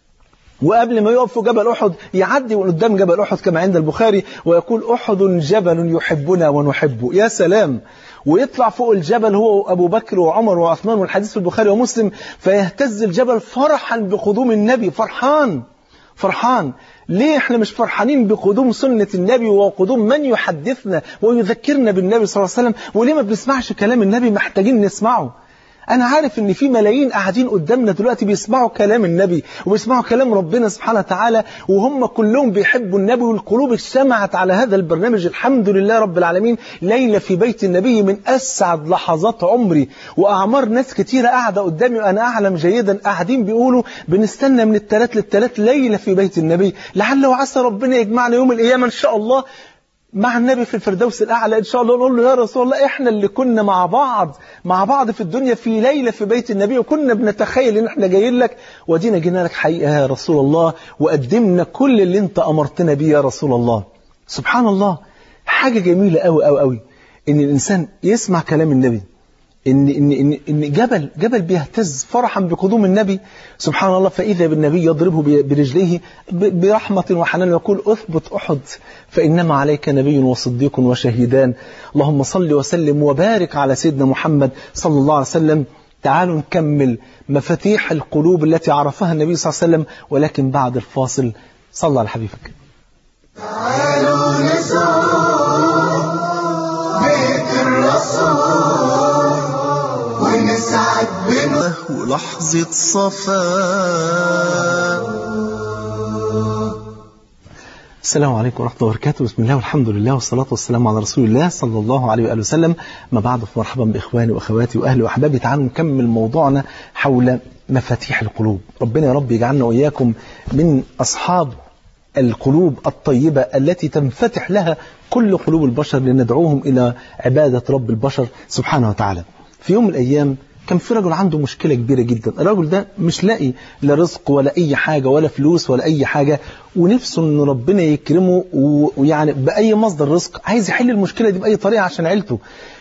وقبل ما يقف فوق جبل أحد يعدي قدام جبل أحد كما عند البخاري ويقول أحد جبل يحبنا ونحبه، يا سلام. ويطلع فوق الجبل هو وأبو بكر وعمر وعثمان، والحديث في البخاري ومسلم، فيهتز الجبل فرحا بقدوم النبي. فرحان فرحان ليه احنا مش فرحانين بقدوم سنة النبي وقدوم من يحدثنا ويذكرنا بالنبي صلى الله عليه وسلم؟ وليه ما بنسمعش كلام النبي؟ محتاجين نسمعه. أنا عارف إن في ملايين قاعدين قدامنا دلوقتي بيسمعوا كلام النبي وبيسمعوا كلام ربنا سبحانه وتعالى، وهم كلهم بيحبوا النبي، والقلوب اجتمعت على هذا البرنامج. الحمد لله رب العالمين، ليلة في بيت النبي من أسعد لحظات عمري، وأعمار ناس كتيرة قاعدة قدامي وأنا أعلم جيدا قاعدين بيقولوا بنستنى من الثلاث للثلاث ليلة في بيت النبي، لعل وعسى ربنا يجمعنا يوم القيامة إن شاء الله مع النبي في الفردوس الأعلى إن شاء الله. نقول له يا رسول الله إحنا اللي كنا مع بعض مع بعض في الدنيا في ليلة في بيت النبي، وكنا بنتخيل إن إحنا جايين لك، ودينا جينا لك حقيقة يا رسول الله، وقدمنا كل اللي أنت أمرتنا بيه يا رسول الله. سبحان الله، حاجة جميلة أوي أوي أوي إن الإنسان يسمع كلام النبي، إن إن إن إن جبل جبل بيهتز فرحا بقدوم النبي سبحان الله. فإذا بالنبي يضربه برجليه برحمة وحنان ويقول أثبت أحد فإنما عليك نبي وصديق وشهيدان. اللهم صل وسلم وبارك على سيدنا محمد صلى الله عليه وسلم. تعالوا نكمل مفاتيح القلوب التي عرفها النبي صلى الله عليه وسلم، ولكن بعد الفاصل. صلى على حبيبك. تعالوا نزور بيت الرسول ونسعد بنا ولحظة صفاء. السلام عليكم ورحمة الله وبركاته. بسم الله والحمد لله والصلاة والسلام على رسول الله صلى الله عليه وآله وسلم. ما بعد، فمرحبا بإخواني وأخواتي وأهلي وأحبابي. تعالوا نكمل موضوعنا حول مفاتيح القلوب. ربنا يا رب يجعلنا وإياكم من أصحاب القلوب الطيبة التي تنفتح لها كل قلوب البشر لندعوهم إلى عبادة رب البشر سبحانه وتعالى. في يوم من الأيام كان في رجل عنده مشكلة كبيرة جدا. الرجل ده مش لاقي لا رزق ولا أي حاجة ولا فلوس ولا أي حاجة، ونفسه إن ربنا يكرمه ويعني بأي مصدر رزق، عايز يحل المشكلة دي بأي طريقة عشان عيلته.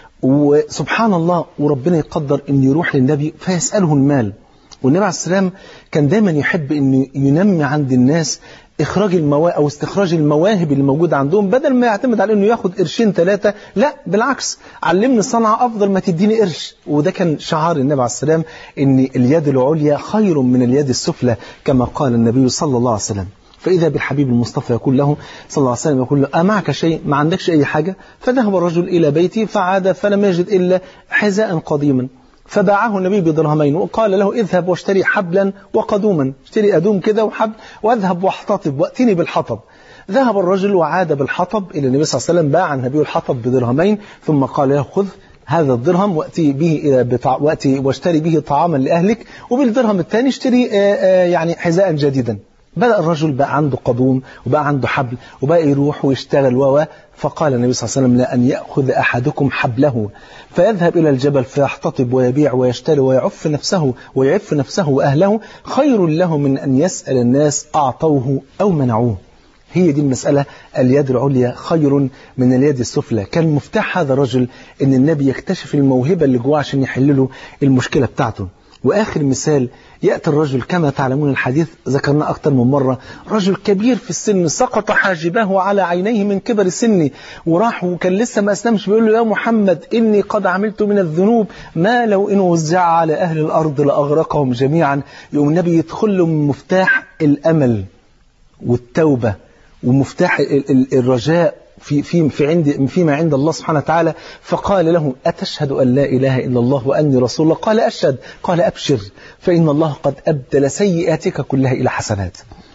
وسبحان الله، وربنا يقدر إن يروح للنبي فيسأله المال. والنبي عليه السلام كان دايما يحب إنه ينمي عند الناس إخراج المواهب أو استخراج المواهب اللي موجودة عندهم، بدل ما يعتمد على إنه ياخد قرشين ثلاثة، لا بالعكس، علمني صنعة أفضل ما تديني قرش. وده كان شعار النبي عليه السلام، إن اليد العليا خير من اليد السفلى كما قال النبي صلى الله عليه وسلم. فإذا بالحبيب المصطفى يقول له صلى الله عليه وسلم، يقول له أمعك شيء؟ ما عندكش أي حاجة؟ فذهب الرجل إلى بيته فعاد فلم يجد إلا حذاء قديما، فباعه النبي بدرهمين وقال له اذهب واشتري حبلا وقدوما، اشتري أدوم كده وحبل، واذهب واحتطب وأتني بالحطب. ذهب الرجل وعاد بالحطب إلى النبي صلى الله عليه وسلم، باع النبي الحطب بدرهمين، ثم قال له خذ هذا الدرهم وأتي به إلى بطع... وأتي واشتري به طعاما لأهلك، وبالدرهم الثاني اشتري آآ آآ يعني حذاء جديدا. بدأ الرجل بقى عنده قدوم وبقى عنده حبل وبقى يروح ويشتغل و فقال النبي صلى الله عليه وسلم لأن يأخذ أحدكم حبله فيذهب إلى الجبل فيحتطب ويبيع ويشتري ويعف نفسه ويعف نفسه وأهله خير له من أن يسأل الناس أعطوه أو منعوه. هي دي المسألة، اليد العليا خير من اليد السفلى. كان مفتاح هذا الرجل أن النبي يكتشف الموهبة اللي جواه عشان يحلله المشكلة بتاعته. وآخر مثال، يأتي الرجل كما تعلمون الحديث ذكرنا أكثر من مرة، رجل كبير في السن سقط حاجبه على عينيه من كبر سنه، وراح وكان لسه ما أسلمش، بيقول له يا محمد إني قد عملت من الذنوب ما لو إن وزع على أهل الأرض لأغرقهم جميعا. يوم النبي يدخل له من مفتاح الأمل والتوبة ومفتاح الرجاء في في في عند فيما عند الله سبحانه وتعالى، فقال له أتشهد أن لا إله إلا الله وأني رسول الله؟ قال أشهد. قال أبشر فإن الله قد أبدل سيئاتك كلها إلى حسنات.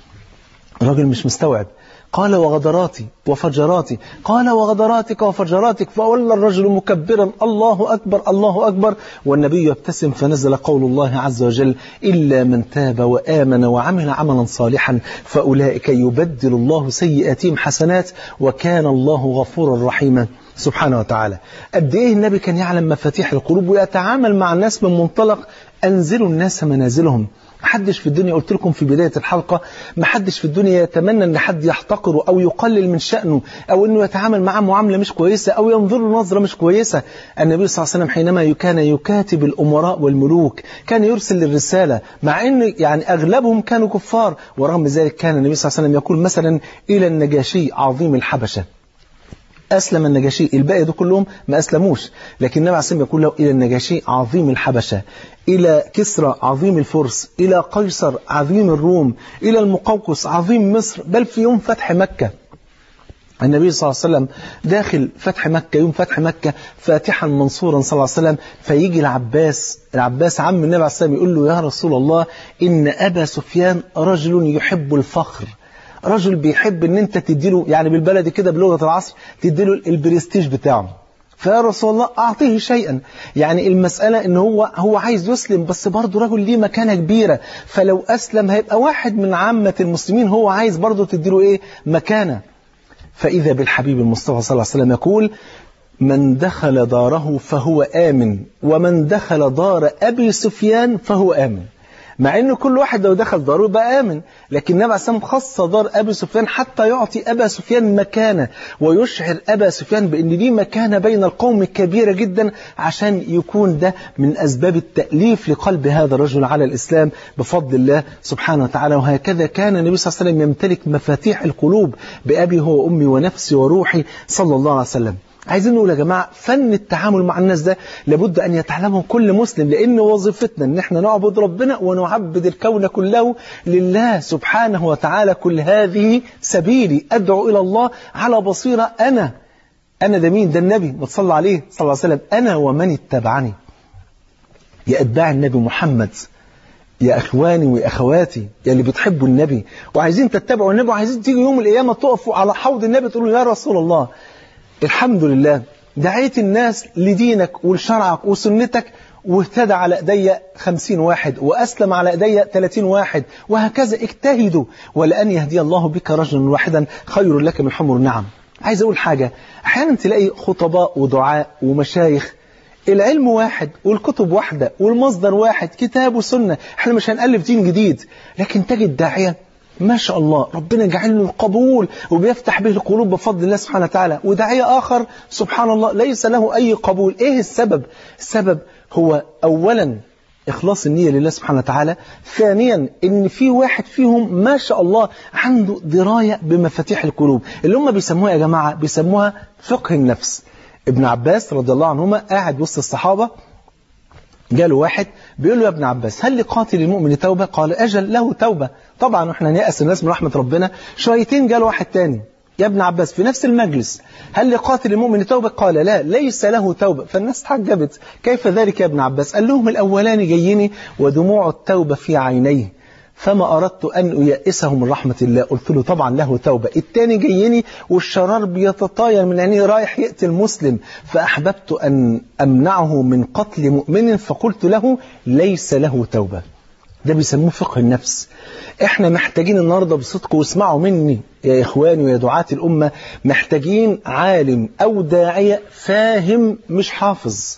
الراجل مش مستوعب، قال وغدراتي وفجراتي، قال وغدراتك وفجراتك، فولى الرجل مكبرا الله أكبر الله أكبر، والنبي يبتسم فنزل قول الله عز وجل إلا من تاب وآمن وعمل عملا صالحا فأولئك يبدل الله سيئاتهم حسنات وكان الله غفورا رحيما سبحانه وتعالى. قد إيه النبي كان يعلم مفاتيح القلوب ويتعامل مع الناس من منطلق أنزلوا الناس منازلهم. محدش في الدنيا، قلت لكم في بداية الحلقة، محدش في الدنيا يتمنى أن حد يحتقره أو يقلل من شأنه أو أنه يتعامل معه معاملة مش كويسة أو ينظر له نظرة مش كويسة. النبي صلى الله عليه وسلم حينما كان يكاتب الأمراء والملوك كان يرسل الرسالة، مع أن يعني أغلبهم كانوا كفار، ورغم ذلك كان النبي صلى الله عليه وسلم يقول مثلا إلى النجاشي عظيم الحبشة. أسلم النجاشي، الباقي دول كلهم ما أسلموش، لكن النبي عليه الصلاة والسلام يقول له إلى النجاشي عظيم الحبشة، إلى كسرى عظيم الفرس، إلى قيصر عظيم الروم، إلى المقوقس عظيم مصر. بل في يوم فتح مكة النبي صلى الله عليه وسلم داخل فتح مكة، يوم فتح مكة فاتحا منصورا صلى الله عليه وسلم، فيجي العباس العباس عم النبي عليه الصلاة والسلام يقول له يا رسول الله إن أبا سفيان رجل يحب الفخر، رجل بيحب ان انت تديله يعني بالبلد كده بلغة العصر تديله البرستيج بتاعه، فيا رسول الله اعطيه شيئا. يعني المسألة ان هو هو عايز يسلم بس برضه رجل ليه مكانة كبيرة، فلو اسلم هيبقى واحد من عامة المسلمين، هو عايز برضه تديله ايه مكانة. فاذا بالحبيب المصطفى صلى الله عليه وسلم يقول من دخل داره فهو آمن ومن دخل دار أبي سفيان فهو آمن. مع أن كل واحد لو دخل داره يبقى آمن، لكن النبي عليه الصلاة والسلام خص دار أبي سفيان حتى يعطي أبا سفيان مكانة ويشعر أبا سفيان بأن ليه مكانة بين القوم كبيرة جدا، عشان يكون ده من أسباب التأليف لقلب هذا الرجل على الإسلام بفضل الله سبحانه وتعالى. وهكذا كان النبي صلى الله عليه وسلم يمتلك مفاتيح القلوب بأبي هو وأمي ونفسي وروحي صلى الله عليه وسلم. عايزين نقول يا جماعة فن التعامل مع الناس ده لابد أن يتعلمه كل مسلم، لأن وظيفتنا أن احنا نعبد ربنا ونعبد الكون كله لله سبحانه وتعالى. كل هذه سبيلي أدعو إلى الله على بصيرة. أنا أنا ده مين؟ ده النبي، ما تصلى عليه صلى الله عليه وسلم، أنا ومن اتبعني. يا أتباع النبي محمد، يا أخواني وأخواتي يا اللي بتحبوا النبي وعايزين تتبعوا النبي وعايزين تيجي يوم القيامة تقفوا على حوض النبي تقولوا يا رسول الله الحمد لله دعيت الناس لدينك ولشرعك وسنتك واهتدى على ايدي خمسين واحد وأسلم على ايدي ثلاثين واحد، وهكذا اجتهدوا، ولأن يهدي الله بك رجلا واحدا خير لك من حمر النعم. عايز أقول حاجة، أحيانا تلاقي خطباء ودعاء ومشايخ العلم واحد والكتب واحدة والمصدر واحد، كتاب وسنة. احنا مش هنألف دين جديد. لكن تجد داعية ما شاء الله ربنا جعل له القبول وبيفتح به القلوب بفضل الله سبحانه وتعالى، وداعية آخر سبحان الله ليس له أي قبول. إيه السبب؟ السبب هو أولا إخلاص النية لله سبحانه وتعالى، ثانيا إن في واحد فيهم ما شاء الله عنده دراية بمفاتيح القلوب اللي هم بيسموها يا جماعة بيسموها فقه النفس. ابن عباس رضي الله عنهما قاعد وسط الصحابة، جاله واحد بيقول له يا ابن عباس هل لقاتل المؤمن توبة؟ قال أجل له توبة. طبعا احنا نيأس الناس من رحمة ربنا. شويتين جاله واحد تاني، يا ابن عباس في نفس المجلس هل لقاتل المؤمن توبة؟ قال لا ليس له توبة. فالناس تعجبت، كيف ذلك يا ابن عباس؟ قال لهم الأولاني جايني ودموع التوبة في عينيه فما أردت أن أيأسه من رحمة الله، قلت له طبعا له توبة. التاني جايني والشرار بيتطاير من عينيه رايح يقتل مسلم فأحببت أن أمنعه من قتل مؤمن فقلت له ليس له توبة. ده بيسموه فقه النفس. احنا محتاجين النهاردة بصدق، واسمعوا مني يا إخواني ويا دعاة الأمة، محتاجين عالم أو داعية فاهم مش حافظ.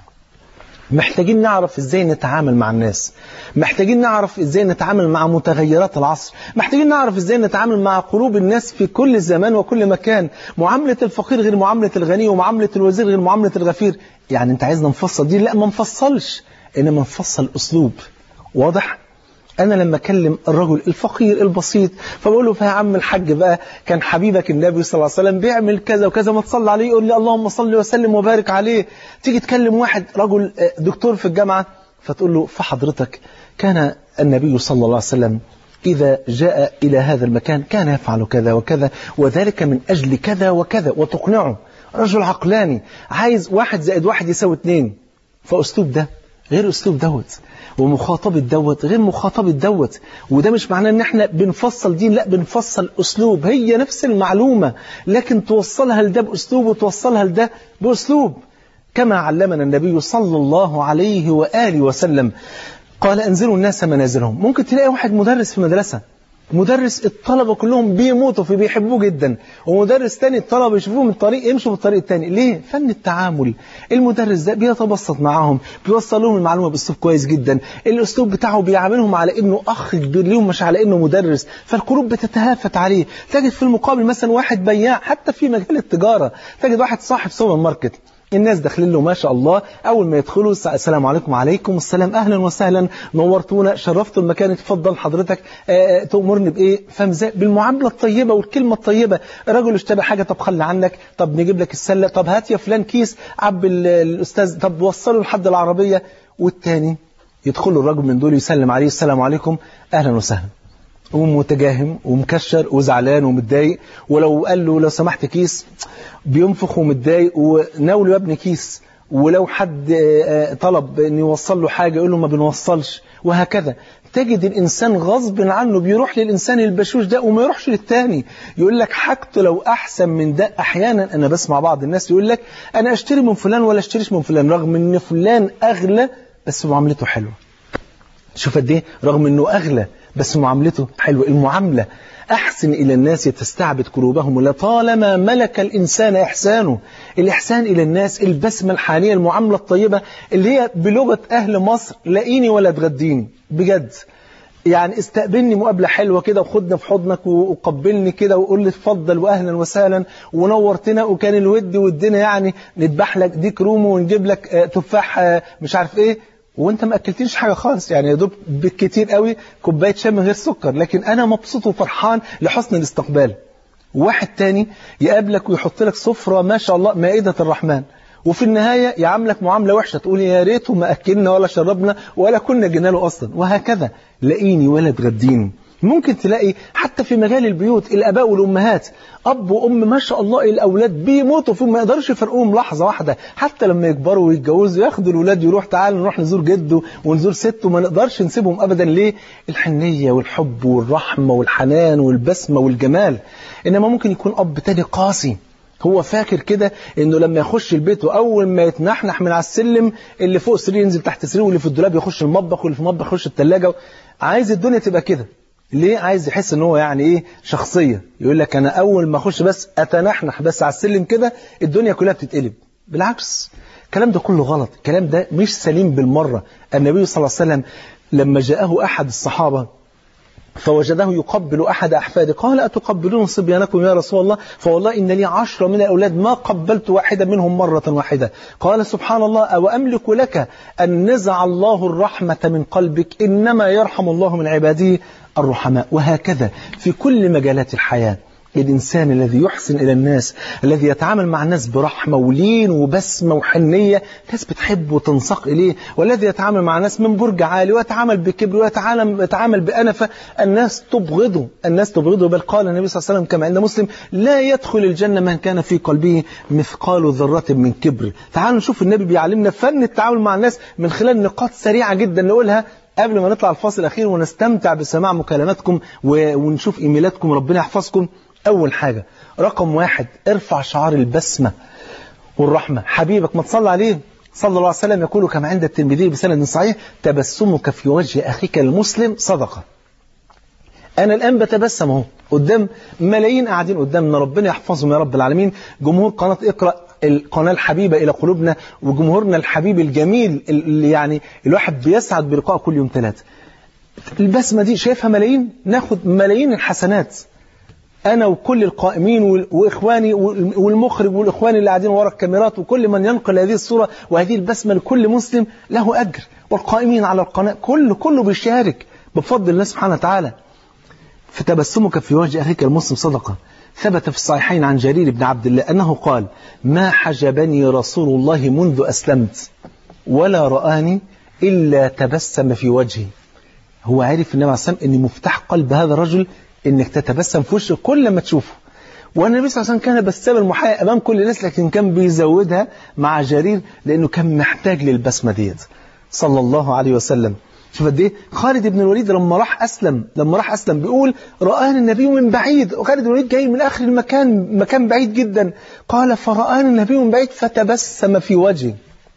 محتاجين نعرف ازاي نتعامل مع الناس، محتاجين نعرف ازاي نتعامل مع متغيرات العصر، محتاجين نعرف ازاي نتعامل مع قلوب الناس في كل زمان وكل مكان. معاملة الفقير غير معاملة الغني، ومعاملة الوزير غير معاملة الغفير. يعني انت عايزنا نفصل دي؟ لا ما نفصلش، انما نفصل اسلوب واضح. أنا لما أكلم الرجل الفقير البسيط فبقول له فيا عم الحاج بقى كان حبيبك النبي صلى الله عليه وسلم بيعمل كذا وكذا، ما تصلي عليه؟ يقول لي اللهم صل وسلم وبارك عليه. تيجي تكلم واحد رجل دكتور في الجامعة فتقول له فحضرتك كان النبي صلى الله عليه وسلم إذا جاء إلى هذا المكان كان يفعل كذا وكذا وذلك من أجل كذا وكذا، وتقنعه. رجل عقلاني عايز واحد زائد واحد يساوي اتنين. فأسلوب ده غير أسلوب دوت، ومخاطبة دوت غير مخاطبة دوت. وده مش معناه ان احنا بنفصل دين، لا بنفصل أسلوب. هي نفس المعلومة لكن توصلها لده بأسلوب وتوصلها لده بأسلوب، كما علمنا النبي صلى الله عليه وآله وسلم. قال انزلوا الناس منازلهم. ممكن تلاقي واحد مدرس في مدرسة، مدرس الطلبة كلهم بيموتوا فيه بيحبوه جدا، ومدرس تاني الطلبة يشوفوه من طريق يمشوا بالطريق التاني. ليه؟ فن التعامل. المدرس ده بيتبسط معاهم، بيوصل لهم المعلومة بأسلوب كويس جدا، الأسلوب بتاعه بيعاملهم على إنه أخ كبير ليهم مش على إنه مدرس، فالقلوب بتتهافت عليه. تجد في المقابل مثلا واحد بياع، حتى في مجال التجارة تجد واحد صاحب سوبر ماركت، الناس داخلين له ما شاء الله، أول ما يدخلوا السلام عليكم وعليكم السلام أهلا وسهلا نورتونا شرفتوا المكان اتفضل حضرتك آه تأمرني بإيه؟ فمزاء بالمعاملة الطيبة والكلمة الطيبة. الراجل اشترى حاجة طب خلي عنك، طب نجيب لك السلة، طب هات يا فلان كيس عب الأستاذ، طب وصله لحد العربية. والتاني يدخل الراجل من دول يسلم عليه السلام عليكم أهلا وسهلا، ومتجاهم ومكشر وزعلان ومتضايق، ولو قال له لو سمحت كيس بينفخ ومتضايق وناوله يا ابني كيس، ولو حد طلب ان يوصل له حاجة يقول له ما بنوصلش، وهكذا. تجد الإنسان غصب عنه بيروح للإنسان البشوش ده وما يروحش للتاني. يقول لك حاجته لو أحسن من ده. أحيانا أنا بسمع بعض الناس يقول لك أنا أشتري من فلان ولا أشتريش من فلان، رغم أن فلان أغلى بس معاملته حلوة. شوف قد ايه، رغم أنه أغلى بس معاملته حلوة. المعاملة أحسن إلى الناس تستعبد قلوبهم، لطالما ملك الإنسان إحسانه. الإحسان إلى الناس، البسمة الحالية، المعاملة الطيبة اللي هي بلغة أهل مصر لاقيني ولا تغديني بجد. يعني استقبلني مقابلة حلوة كده وخدنا في حضنك وقبلني كده وقول لي اتفضل وأهلا وسهلا ونورتنا، وكان الود ودنا يعني نذبح لك ديك رومو ونجيب لك تفاح مش عارف ايه، وانت ما اكلتنيش حاجة خالص، يعني يا دوب بالكتير قوي كوباية شاي من غير سكر، لكن انا مبسوط وفرحان لحسن الاستقبال. واحد تاني يقابلك ويحط لك سفرة ما شاء الله مائدة الرحمن، وفي النهاية يعاملك معاملة وحشة، تقول يا ريته ما أكلنا ولا شربنا ولا كنا جينا له أصلا، وهكذا. لاقيني ولا تغديني. ممكن تلاقي حتى في مجال البيوت الآباء والأمهات، أب وأم ما شاء الله الأولاد بيموتوا فيهم ما يقدرش يفرقوهم لحظة واحدة، حتى لما يكبروا ويتجوزوا ياخدوا الأولاد يروح تعالوا نروح نزور جده ونزور سته، ما نقدرش نسيبهم أبدا. ليه؟ الحنية والحب والرحمة والحنان والبسمة والجمال. إنما ممكن يكون أب تاني قاسي، هو فاكر كده انه لما يخش البيت واول ما يتنحنح من على السلم اللي فوق السرير ينزل تحت السرير، واللي في الدولاب يخش المطبخ، واللي في المطبخ يخش الثلاجه. عايز الدنيا تبقى كده. ليه؟ عايز يحس ان هو يعني ايه شخصيه. يقول لك انا اول ما اخش بس اتنحنح بس على السلم كده الدنيا كلها بتتقلب. بالعكس، الكلام ده كله غلط، الكلام ده مش سليم بالمرة. النبي صلى الله عليه وسلم لما جاءه أحد الصحابة فوجده يقبل أحد أحفاده قال أتقبلون صبيانكم يا رسول الله؟ فوالله إن لي عشرة من الأولاد ما قبلت واحدا منهم مرة واحدة. قال سبحان الله أو أملك لك أن نزع الله الرحمة من قلبك؟ إنما يرحم الله من عباده الرحماء. وهكذا في كل مجالات الحياة الإنسان الذي يحسن إلى الناس، الذي يتعامل مع الناس برحمة ولين وبسمة وحنية، الناس بتحب وتنساق إليه، والذي يتعامل مع الناس من برج عالي ويتعامل بكبر ويتعامل بأنفة، الناس تبغضه، الناس تبغضه. بل قال النبي صلى الله عليه وسلم كما عند مسلم لا يدخل الجنة من كان في قلبه مثقال ذرة من كبر. تعالوا نشوف النبي بيعلمنا فن التعامل مع الناس من خلال نقاط سريعة جدا نقولها قبل ما نطلع الفاصل الأخير ونستمتع بسماع مكالماتكم ونشوف إيميلاتكم. ربنا يحفظكم. أول حاجة رقم واحد ارفع شعار البسمة والرحمة. حبيبك ما تصلى عليه صلى الله عليه وسلم يقول كما عند الترمذي بسند صحيح تبسمك في وجه أخيك المسلم صدقة. أنا الآن بتبسم اهو قدام ملايين قاعدين قدامنا، ربنا يحفظهم يا رب العالمين. جمهور قناة اقرأ، القناة الحبيبة إلى قلوبنا، وجمهورنا الحبيب الجميل اللي يعني الواحد بيسعد بلقاء كل يوم ثلاثة. البسمة دي شايفها ملايين، ناخد ملايين الحسنات أنا وكل القائمين وإخواني والمخرج والإخوان اللي قاعدين ورا الكاميرات وكل من ينقل هذه الصورة وهذه البسمة لكل مسلم له أجر، والقائمين على القناة كله كله بيشارك بفضل الله سبحانه وتعالى. فتبسمك في وجه أخيك المسلم صدقة. ثبت في الصحيحين عن جرير بن عبد الله أنه قال ما حجبني رسول الله منذ أسلمت ولا رآني إلا تبسم في وجهي. هو عارف النبي عليه الصلاة والسلام أن مفتاح قلب هذا الرجل انك تتبسم في وشه كل ما تشوفه. والنبي صلى الله عليه وسلم كان بسام المحيا امام كل الناس، لكن كان بيزودها مع جرير لانه كان محتاج للبسمه ديت صلى الله عليه وسلم. شوف قد ايه خالد بن الوليد لما راح اسلم لما راح اسلم بيقول رآني النبي من بعيد، وخالد بن الوليد جاي من اخر المكان مكان بعيد جدا، قال فرآني النبي من بعيد فتبسم في وجهي.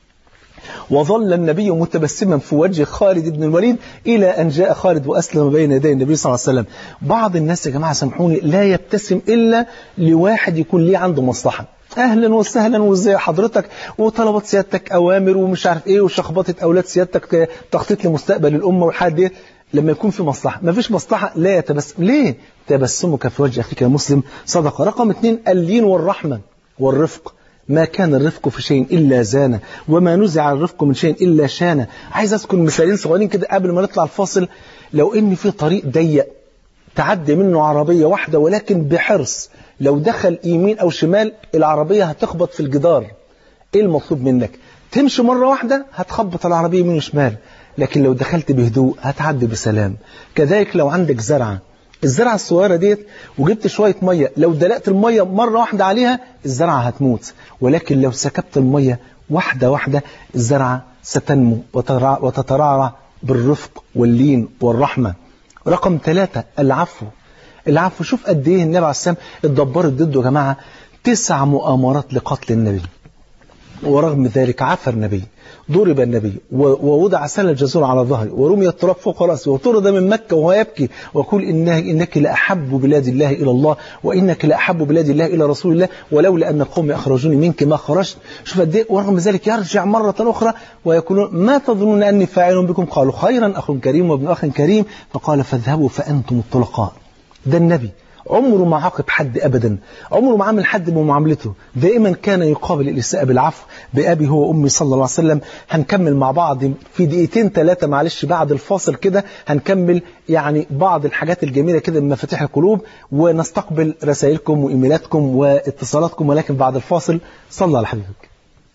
وظل النبي متبسما في وجه خالد بن الوليد إلى أن جاء خالد وأسلم بين يدي النبي صلى الله عليه وسلم. بعض الناس يا جماعة سامحوني لا يبتسم إلا لواحد يكون ليه عنده مصلحة. أهلا وسهلا وإزاي حضرتك وطلبات سيادتك أوامر ومش عارف إيه وشخبطة أولاد سيادتك تخطيط لمستقبل الأمة والحاجات دي. لما يكون في مصلحة ما فيش مصلحة لا يتبسم. ليه؟ تبسمك في وجه أخيك المسلم صدقة. رقم اثنين اللين والرحمة والرفق. ما كان الرفق في شيء إلا زانه وما نزع الرفق من شيء إلا شانه. عايز أذكر مثالين صغيرين كده قبل ما نطلع الفاصل. لو إن في طريق ضيق تعدي منه عربية واحدة ولكن بحرص، لو دخل يمين أو شمال العربية هتخبط في الجدار. إيه المطلوب منك؟ تمشي مرة واحدة هتخبط العربية يمين وشمال، لكن لو دخلت بهدوء هتعدي بسلام. كذلك لو عندك زرعة، الزرعة الصغيرة ديت وجبت شوية مية، لو دلقت المية مرة واحدة عليها الزرعة هتموت، ولكن لو سكبت المية واحدة واحدة الزرعة ستنمو وتترعرع بالرفق واللين والرحمة. رقم ثلاثة العفو. العفو شوف قد ايه النبي عليه السلام اتدبرت ضده يا جماعة تسع مؤامرات لقتل النبي، ورغم ذلك عفى النبي. ضرب النبي ووضع سل الجزور على ظهره ورمي التراب فوق رأسه وطرد من مكة وهو يبكي ويقول إنه إنك لأحب بلاد الله إلى الله وإنك لأحب بلاد الله إلى رسول الله ولولا أن قومي أخرجوني منك ما خرجت. شوف قد ايه. ورغم ذلك يرجع مرة أخرى ويقولون ما تظنون أني فاعل بكم؟ قالوا خيرا أخ كريم وابن أخ كريم. فقال فاذهبوا فأنتم الطلقاء. ده النبي عمره ما عاقب حد أبدا، عمره ما عامل حد بمعاملته، دائما كان يقابل الإساءة بالعفو. بأبي هو أمي صلى الله عليه وسلم. هنكمل مع بعض في دقيقتين ثلاثة معلش بعد الفاصل كده، هنكمل يعني بعض الحاجات الجميلة كده من مفاتيح القلوب، ونستقبل رسائلكم وإيميلاتكم واتصالاتكم، ولكن بعد الفاصل صلى على حبيبك.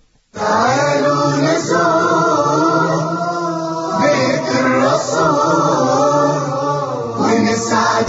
تعالوا نزور بيت الرسول ونسعد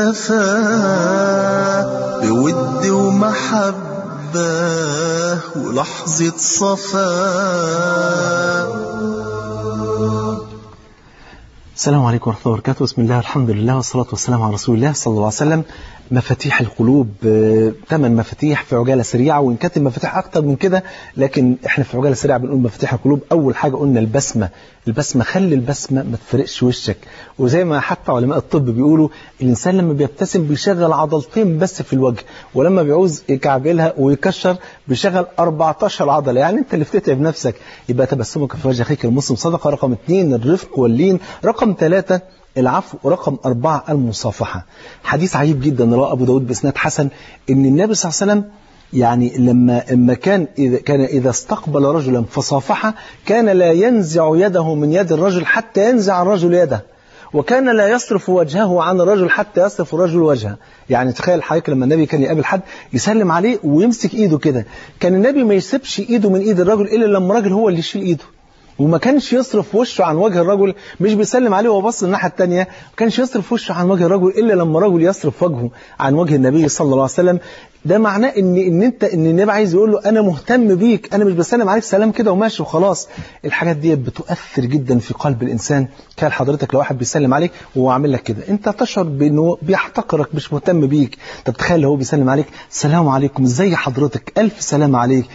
الدفا بود ومحبة ولحظة صفا. السلام عليكم ورحمة الله وبركاته. بسم الله والحمد لله والصلاة والسلام على رسول الله صلى الله عليه وسلم. مفاتيح القلوب، ثمان مفاتيح في عجالة سريعة، وإن كانت المفاتيح أكتر من كده لكن إحنا في عجالة سريعة بنقول مفاتيح القلوب. أول حاجة قلنا البسمة. البسمة، خلي البسمة ما تفرقش وشك، وزي ما حتى علماء الطب بيقولوا الإنسان لما بيبتسم بيشغل عضلتين بس في الوجه، ولما بيعوز يكعبلها ويكشر بيشغل أربعتاشر عضلة. يعني أنت اللي بتتعب نفسك. يبقى تبسمك في وجه أخيك المسلم صدقة. رقم اثنين الرفق واللين. رقم ثلاثة العفو. ورقم أربعة المصافحة. حديث عجيب جدا رواه أبو داود بإسناد حسن إن النبي صلى الله عليه وسلم يعني لما لما كان إذا كان إذا استقبل رجلا فصافحه كان لا ينزع يده من يد الرجل حتى ينزع الرجل يده، وكان لا يصرف وجهه عن الرجل حتى يصرف الرجل وجهه. يعني تخيل حضرتك لما النبي كان يقابل حد يسلم عليه ويمسك ايده كده، كان النبي ما يسيبش ايده من ايد الرجل الا لما الراجل هو اللي يشيل ايده، وما كانش يصرف وشه عن وجه الرجل، مش بيسلم عليه وهو باص الناحيه الثانيه، ما كانش يصرف وشه عن وجه الرجل الا لما الرجل يصرف وجهه عن وجه النبي صلى الله عليه وسلم. ده معناه ان ان انت ان النبي عايز يقول له انا مهتم بيك، انا مش بسلم عليك سلام كده وماشي وخلاص. الحاجات دي بتؤثر جدا في قلب الانسان. كان حضرتك لو واحد بيسلم عليك وهو عامل لك كده انت تشعر بانه بيحتقرك، مش مهتم بيك. طب تخيل لو هو بيسلم عليك السلام عليكم، ازاي حضرتك، الف سلام عليك،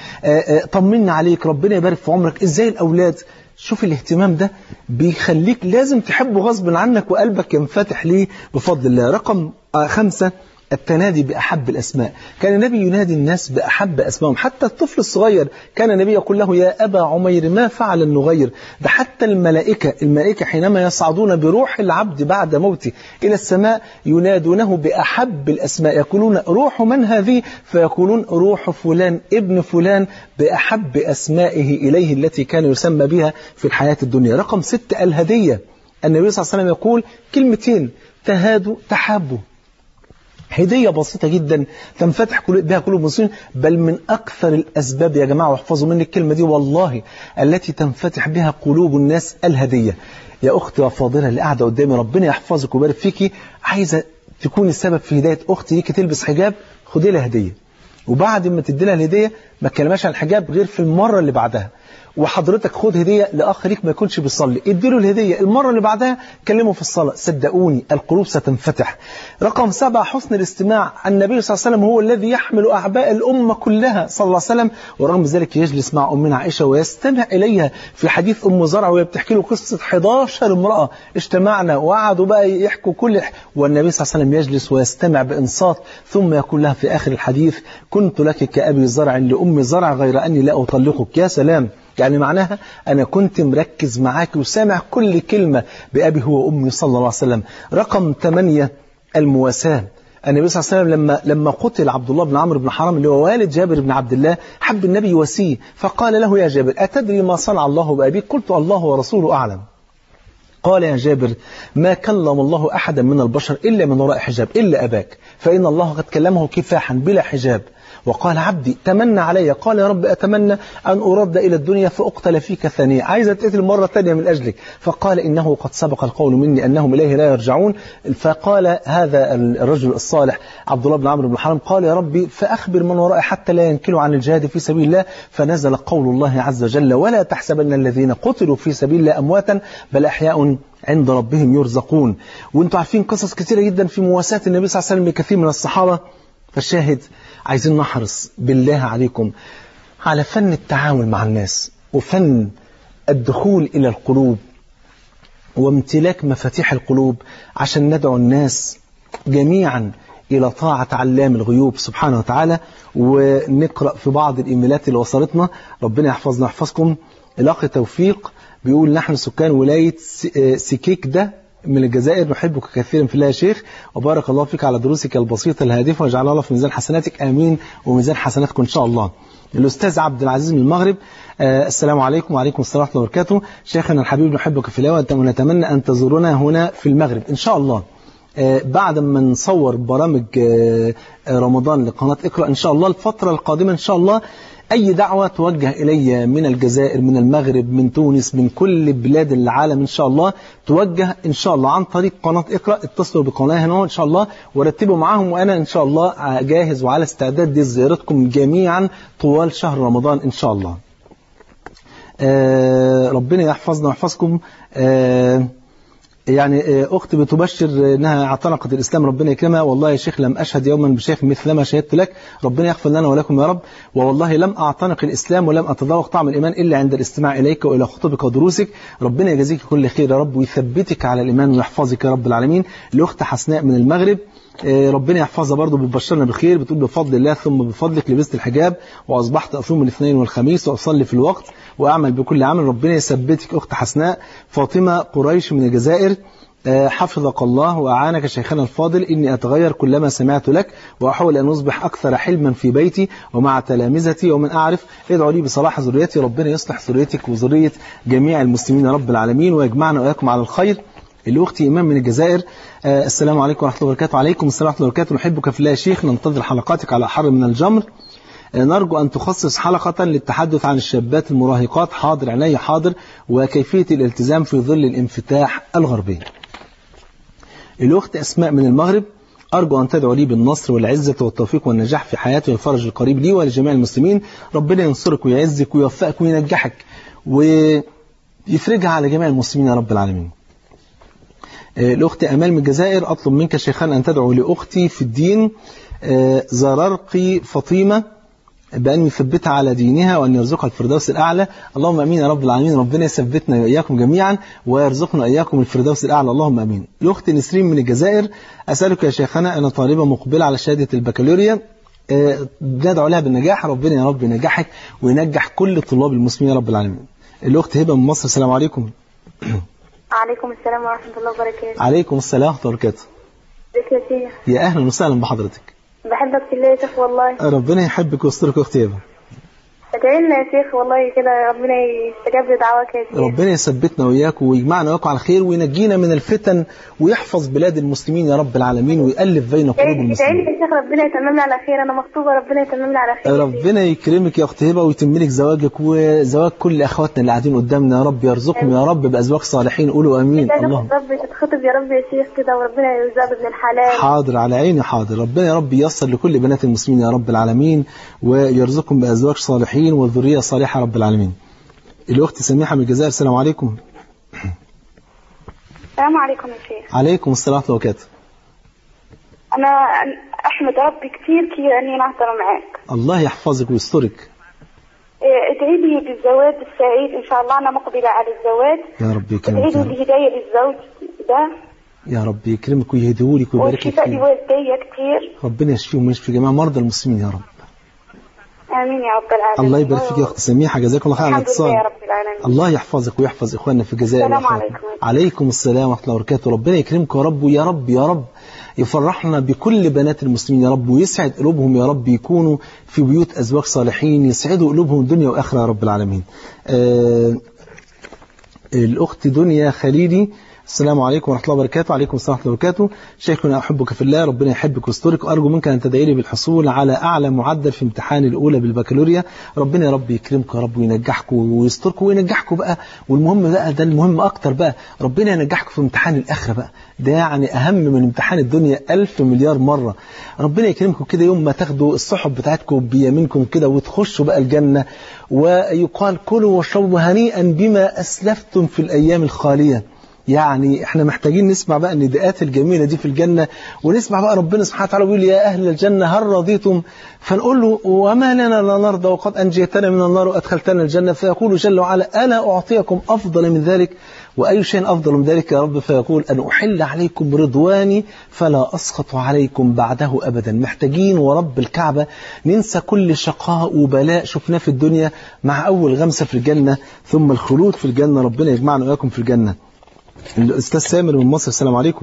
طمنا عليك، ربنا يبارك في عمرك، ازاي الاولاد. شوف الاهتمام ده بيخليك لازم تحبه غصب عنك وقلبك ينفتح ليه بفضل الله. رقم خمسة التنادي بأحب الأسماء. كان النبي ينادي الناس بأحب أسمائهم، حتى الطفل الصغير كان النبي يقول له يا أبا عمير ما فعل النغير. ده حتى الملائكة الملائكة حينما يصعدون بروح العبد بعد موته إلى السماء ينادونه بأحب الأسماء، يقولون روح من هذه؟ فيقولون روح فلان ابن فلان بأحب أسمائه إليه التي كان يسمى بها في الحياة الدنيا. رقم ست الهدية. النبي صلى الله عليه وسلم يقول كلمتين تهادوا تحابوا. هدية بسيطة جدا تنفتح بها قلوب المسلمين، بل من أكثر الأسباب يا جماعة، واحفظوا مني الكلمة دي والله، التي تنفتح بها قلوب الناس الهدية. يا أختي وفاضلة اللي قاعدة قدامي، ربنا يحفظك ويبارك فيكي، عايزة تكون السبب في هداية أختي ليكي تلبس حجاب، خدي لها هدية، وبعد ما تدي لها الهدية ما تكلماش عن الحجاب غير في المرة اللي بعدها. وحضرتك خد هدية لأخ ليك ما يكونش بيصلي، اديله الهدية المرة اللي بعدها كلمه في الصلاة، صدقوني القلوب ستنفتح. رقم سبعة حسن الاستماع. النبي صلى الله عليه وسلم هو الذي يحمل أعباء الأمة كلها صلى الله عليه وسلم، ورغم ذلك يجلس مع أمنا عائشة ويستمع إليها. في حديث أم زرع وهي بتحكي له قصة حداشر امرأة اجتمعنا وقعدوا بقى يحكوا كل، والنبي صلى الله عليه وسلم يجلس ويستمع بإنصات، ثم يقول لها في آخر الحديث كنت لك كأبي زرع لأم زرع غير أني لا أطلقك. يا سلام، يعني معناها أنا كنت مركز معاك وسامع كل كلمة بأبي هو أمي صلى الله عليه وسلم. رقم ثمانية المواساة. النبي صلى الله عليه وسلم لما لما قتل عبد الله بن عمرو بن حرام اللي هو والد جابر بن عبد الله، حب النبي يواسيه فقال له يا جابر أتدري ما صنع الله بأبيك؟ قلت الله ورسوله أعلم. قال يا جابر ما كلم الله أحدا من البشر إلا من وراء حجاب إلا أباك، فإن الله قد كلمه كفاحا بلا حجاب. وقال عبدي تمنى علي، قال يا رب أتمنى أن أرد إلى الدنيا فأقتل فيك ثانية، عايز أتقتل مرة ثانية من أجلك. فقال إنه قد سبق القول مني أنهم إليه لا يرجعون. فقال هذا الرجل الصالح عبد الله بن عمرو بن حرام قال يا ربي فأخبر من ورائي حتى لا ينكلوا عن الجهاد في سبيل الله. فنزل قول الله عز وجل ولا تحسبن الذين قتلوا في سبيل الله أمواتا بل أحياء عند ربهم يرزقون. وانتم عارفين قصص كثيرة جدا في مواساة النبي صلى الله عليه وسلم لكثير من الصحابة. فالشاهد عايزين نحرص بالله عليكم على فن التعامل مع الناس، وفن الدخول إلى القلوب وامتلاك مفاتيح القلوب، عشان ندعو الناس جميعا إلى طاعة علام الغيوب سبحانه وتعالى. ونقرأ في بعض الإيميلات اللي وصلتنا، ربنا يحفظنا ويحفظكم. الأخ توفيق بيقول نحن سكان ولاية سكيك ده من الجزائر، نحبك كثيرا في الله يا شيخ، وبارك الله فيك على دروسك البسيطة الهادفة، وجعل الله في ميزان حسناتك آمين وميزان حسناتكم إن شاء الله. الأستاذ عبد العزيز من المغرب، آه السلام عليكم وعليكم السلام ورحمة الله وبركاته. شيخنا الحبيب نحبك في الله ونتمنى أن تزورنا هنا في المغرب إن شاء الله. آه بعد ما نصور برامج آه رمضان لقناة اقرأ إن شاء الله الفترة القادمة إن شاء الله، أي دعوة توجه إلي من الجزائر من المغرب من تونس من كل بلاد العالم إن شاء الله توجه إن شاء الله عن طريق قناة اقرأ. اتصلوا بقناة هنا إن شاء الله ورتبوا معاهم، وأنا إن شاء الله جاهز وعلى استعداد لزيارتكم جميعا طوال شهر رمضان إن شاء الله. آه ربنا يحفظنا ويحفظكم. آه يعني أخت بتبشر أنها اعتنقت الإسلام ربنا يكرمها. والله يا شيخ لم أشهد يوما بشيخ مثل ما شهدت لك، ربنا يغفر لنا ولكم يا رب. والله لم أعتنق الإسلام ولم أتذوق طعم الإيمان إلا عند الاستماع إليك وإلى خطبك ودروسك. ربنا يجزيك كل خير يا رب ويثبتك على الإيمان ويحفظك يا رب العالمين. الأخت حسناء من المغرب، ربنا يحفظها برضه، بتبشرنا بخير، بتقول بفضل الله ثم بفضلك لبست الحجاب وأصبحت أصوم الاثنين والخميس وأصلي في الوقت وأعمل بكل عمل. ربنا يثبتك أخت حسناء. فاطمة قريش من الجزائر، حفظك الله وأعانك شيخنا الفاضل، إني أتغير كلما سمعت لك وأحاول أن أصبح أكثر حلما في بيتي ومع تلامذتي ومن أعرف. ادعوا لي بصلاح ذريتي، ربنا يصلح ذريتك وذرية جميع المسلمين يا رب العالمين ويجمعنا وإياكم على الخير. الأخت إمام من الجزائر، آه السلام عليكم ورحمة الله وبركاته. وعليكم السلام ورحمة الله وبركاته. نحبك في الله يا شيخ، ننتظر حلقاتك على حر من الجمر. آه نرجو أن تخصص حلقة للتحدث عن الشابات المراهقات. حاضر عيني حاضر، وكيفية الالتزام في ظل الانفتاح الغربي. الأخت أسماء من المغرب، أرجو أن تدعو لي بالنصر والعزة والتوفيق والنجاح في حياتي والفرج القريب لي ولجميع المسلمين. ربنا ينصرك ويعزك ويوفقك وينجحك ويفرجها على جميع المسلمين يا رب العالمين. الأخت أمال من الجزائر، أطلب منك شيخان أن تدعو لأختي في الدين زرارقي فاطمة بأن يثبتها على دينها وأن يرزقها الفردوس الأعلى. اللهم أمين يا رب العالمين. ربنا يثبتنا وإياكم جميعا ويرزقنا إياكم الفردوس الأعلى، اللهم أمين. الأخت نسرين من الجزائر، أسألك يا شيخنا، أنا طالبة مقبلة على شهادة البكالوريا، ندعو لها بالنجاح. ربنا يا رب ينجحك وينجح كل طلاب المسلمين يا رب العالمين. الأخت هبة من مصر، السلام عليكم. عليكم السلام ورحمة الله وبركاته. عليكم السلام ورحمة الله وبركاته. ازيك يا شيخ؟ يا أهلا وسهلا بحضرتك. بحبك في الله يا شيخ والله. ربنا يحبك ويسترك يا أختي هبة. ادعي لنا يا شيخ والله كده ربنا يستجاب لدعواك يا شيخ. ربنا يثبتنا وإياك ويجمعنا وإياكم على خير وينجينا من الفتن ويحفظ بلاد المسلمين يا رب العالمين ويألف بين قلوب المسلمين. ادعي لي يا شيخ ربنا يتمم على خير، أنا مخطوبة ربنا يتمم على خير. ربنا يكرمك يا أختي هبة ويتم لك زواجك وزواج كل أخواتنا اللي قاعدين قدامنا يا رب، يرزقهم يا رب بأزواج صالحين. قولوا آمين. اللهم رب تتخطب يا رب يا شيخ كده وربنا يرزقك ابن الحلال. حاضر على عيني حاضر. ربنا يا رب ييسر لكل بنات المسلمين يا رب العالمين ويرزقهم بأزواج صالحين والذرية صالحة رب العالمين. الأخت سميحة من الجزائر، السلام عليكم. السلام عليكم يا شيخ. عليكم السلام ورحمة الله وبركاته. أنا أحمد ربي كثير كثير أني نهضر معك. الله يحفظك ويسترك. ادعي لي بالزواج السعيد إن شاء الله، أنا مقبلة على الزواج. يا رب يكرمك. ادعي لي بالهداية للزوج ده. يا رب يكرمك ويهديهولك ويبارك لك وشفاء لوالدي كثير. ربنا يشفيهم ويشفي جميع مرضى المسلمين يا رب. آمين يا رب العالمين. الله يبارك فيك يا أخت سميحة، جزاك الله خير على الاتصال. الحمد لله يا رب العالمين. الله يحفظك ويحفظ إخواننا في الجزائر. السلام عليكم. عليكم السلام ورحمة الله وبركاته. ربنا يكرمك يا رب ويا رب يا رب يفرحنا بكل بنات المسلمين يا رب ويسعد قلوبهم يا رب، يكونوا في بيوت أزواج صالحين يسعدوا قلوبهم دنيا وآخرة يا رب العالمين. آه الأخت دنيا خليلي، السلام عليكم ورحمة الله وبركاته. وعليكم السلام ورحمة الله وبركاته. شيخنا أحبك في الله، ربنا يحبك ويسترك، وأرجو منك أن تدعي لي بالحصول على أعلى معدل في امتحان الأولى بالبكالوريا. ربنا يا رب يكرمك يا رب وينجحكم ويستركم وينجحكم بقى، والمهم بقى ده المهم أكتر بقى، ربنا ينجحكم في امتحان الآخرة بقى، ده يعني أهم من امتحان الدنيا ألف مليار مرة. ربنا يكرمكم كده يوم ما تاخدوا الصحف بتاعتكم بيمينكم كده وتخشوا بقى الجنة، ويقال كلوا واشربوا هنيئا بما أسلفتم في الأيام الخالية. يعني احنا محتاجين نسمع بقى النداءات الجميلة دي في الجنة، ونسمع بقى ربنا سبحانه وتعالى بيقول يا أهل الجنة هل رضيتم، فنقول له وما لنا لا نرضى وقد أنجيتنا من النار وأدخلتنا الجنة، فيقول جل وعلا ألا أعطيكم أفضل من ذلك، وأي شيء أفضل من ذلك يا رب، فيقول أن أحل عليكم رضواني فلا أسخط عليكم بعده أبدا. محتاجين ورب الكعبة ننسى كل شقاء وبلاء شفناه في الدنيا مع أول غمسة في الجنة ثم الخلود في الجنة. ربنا يجمعنا وإياكم في الجنة. الأستاذ سامر من مصر، السلام عليكم.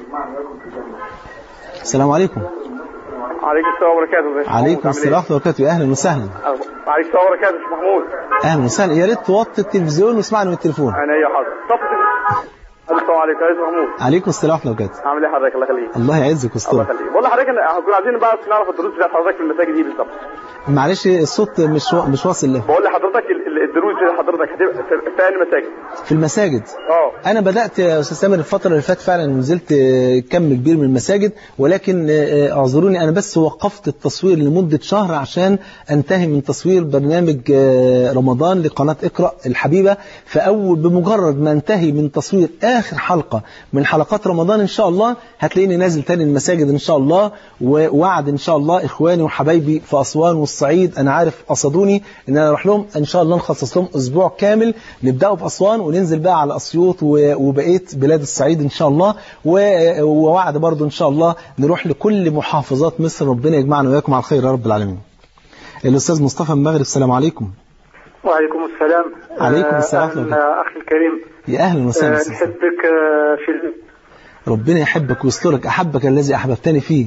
السلام عليكم. عليكم السلام وبركاته. عليكم السلام ورحمة الله وبركاته. أهلا وسهلا. عليكم السلام وبركاته يا محمود. أهلا وسهلا. يا ريت توطي التلفزيون واسمعني من التليفون. أنا يا حاضر. السلام عليكم يا محمود. عليكم السلام ورحمة الله وبركاته. عامل إيه حضرتك؟ الله يخليك. الله يعزك ويسترك. الله يخليك. والله حضرتك كنا عايزين بقى نعرف الدروس بتاعت حضرتك في المساجد دي بالظبط. معلش الصوت مش و... مش واصل له. بقول لحضرتك الدروس اللي حضرتك هتبقى في المساجد. في المساجد اه انا بدات يا استاذ سامر الفتره اللي فاتت فعلا نزلت كم كبير من المساجد، ولكن اعذروني انا بس وقفت التصوير لمده شهر عشان انتهي من تصوير برنامج رمضان لقناه اقرأ الحبيبه. فاول بمجرد ما انتهي من تصوير اخر حلقه من حلقات رمضان ان شاء الله هتلاقيني نازل تاني المساجد ان شاء الله، ووعد ان شاء الله اخواني وحبايبي في اسوان والصعيد انا عارف قصدوني ان انا اروح لهم ان شاء الله، نخصص لهم اسبوع كامل نبداوا في اسوان وننزل بقى على اسيوط وبقيه بلاد الصعيد ان شاء الله، ووعد برضو ان شاء الله نروح لكل محافظات مصر. ربنا يجمعنا وياكم على الخير يا رب العالمين. الاستاذ مصطفى من المغرب، السلام عليكم. وعليكم السلام. عليكم السلام. أهلا أخي الكريم. يا أهلا وسهلا. نحبك في ربنا يحبك ويسترك، أحبك الذي أحببتني فيه.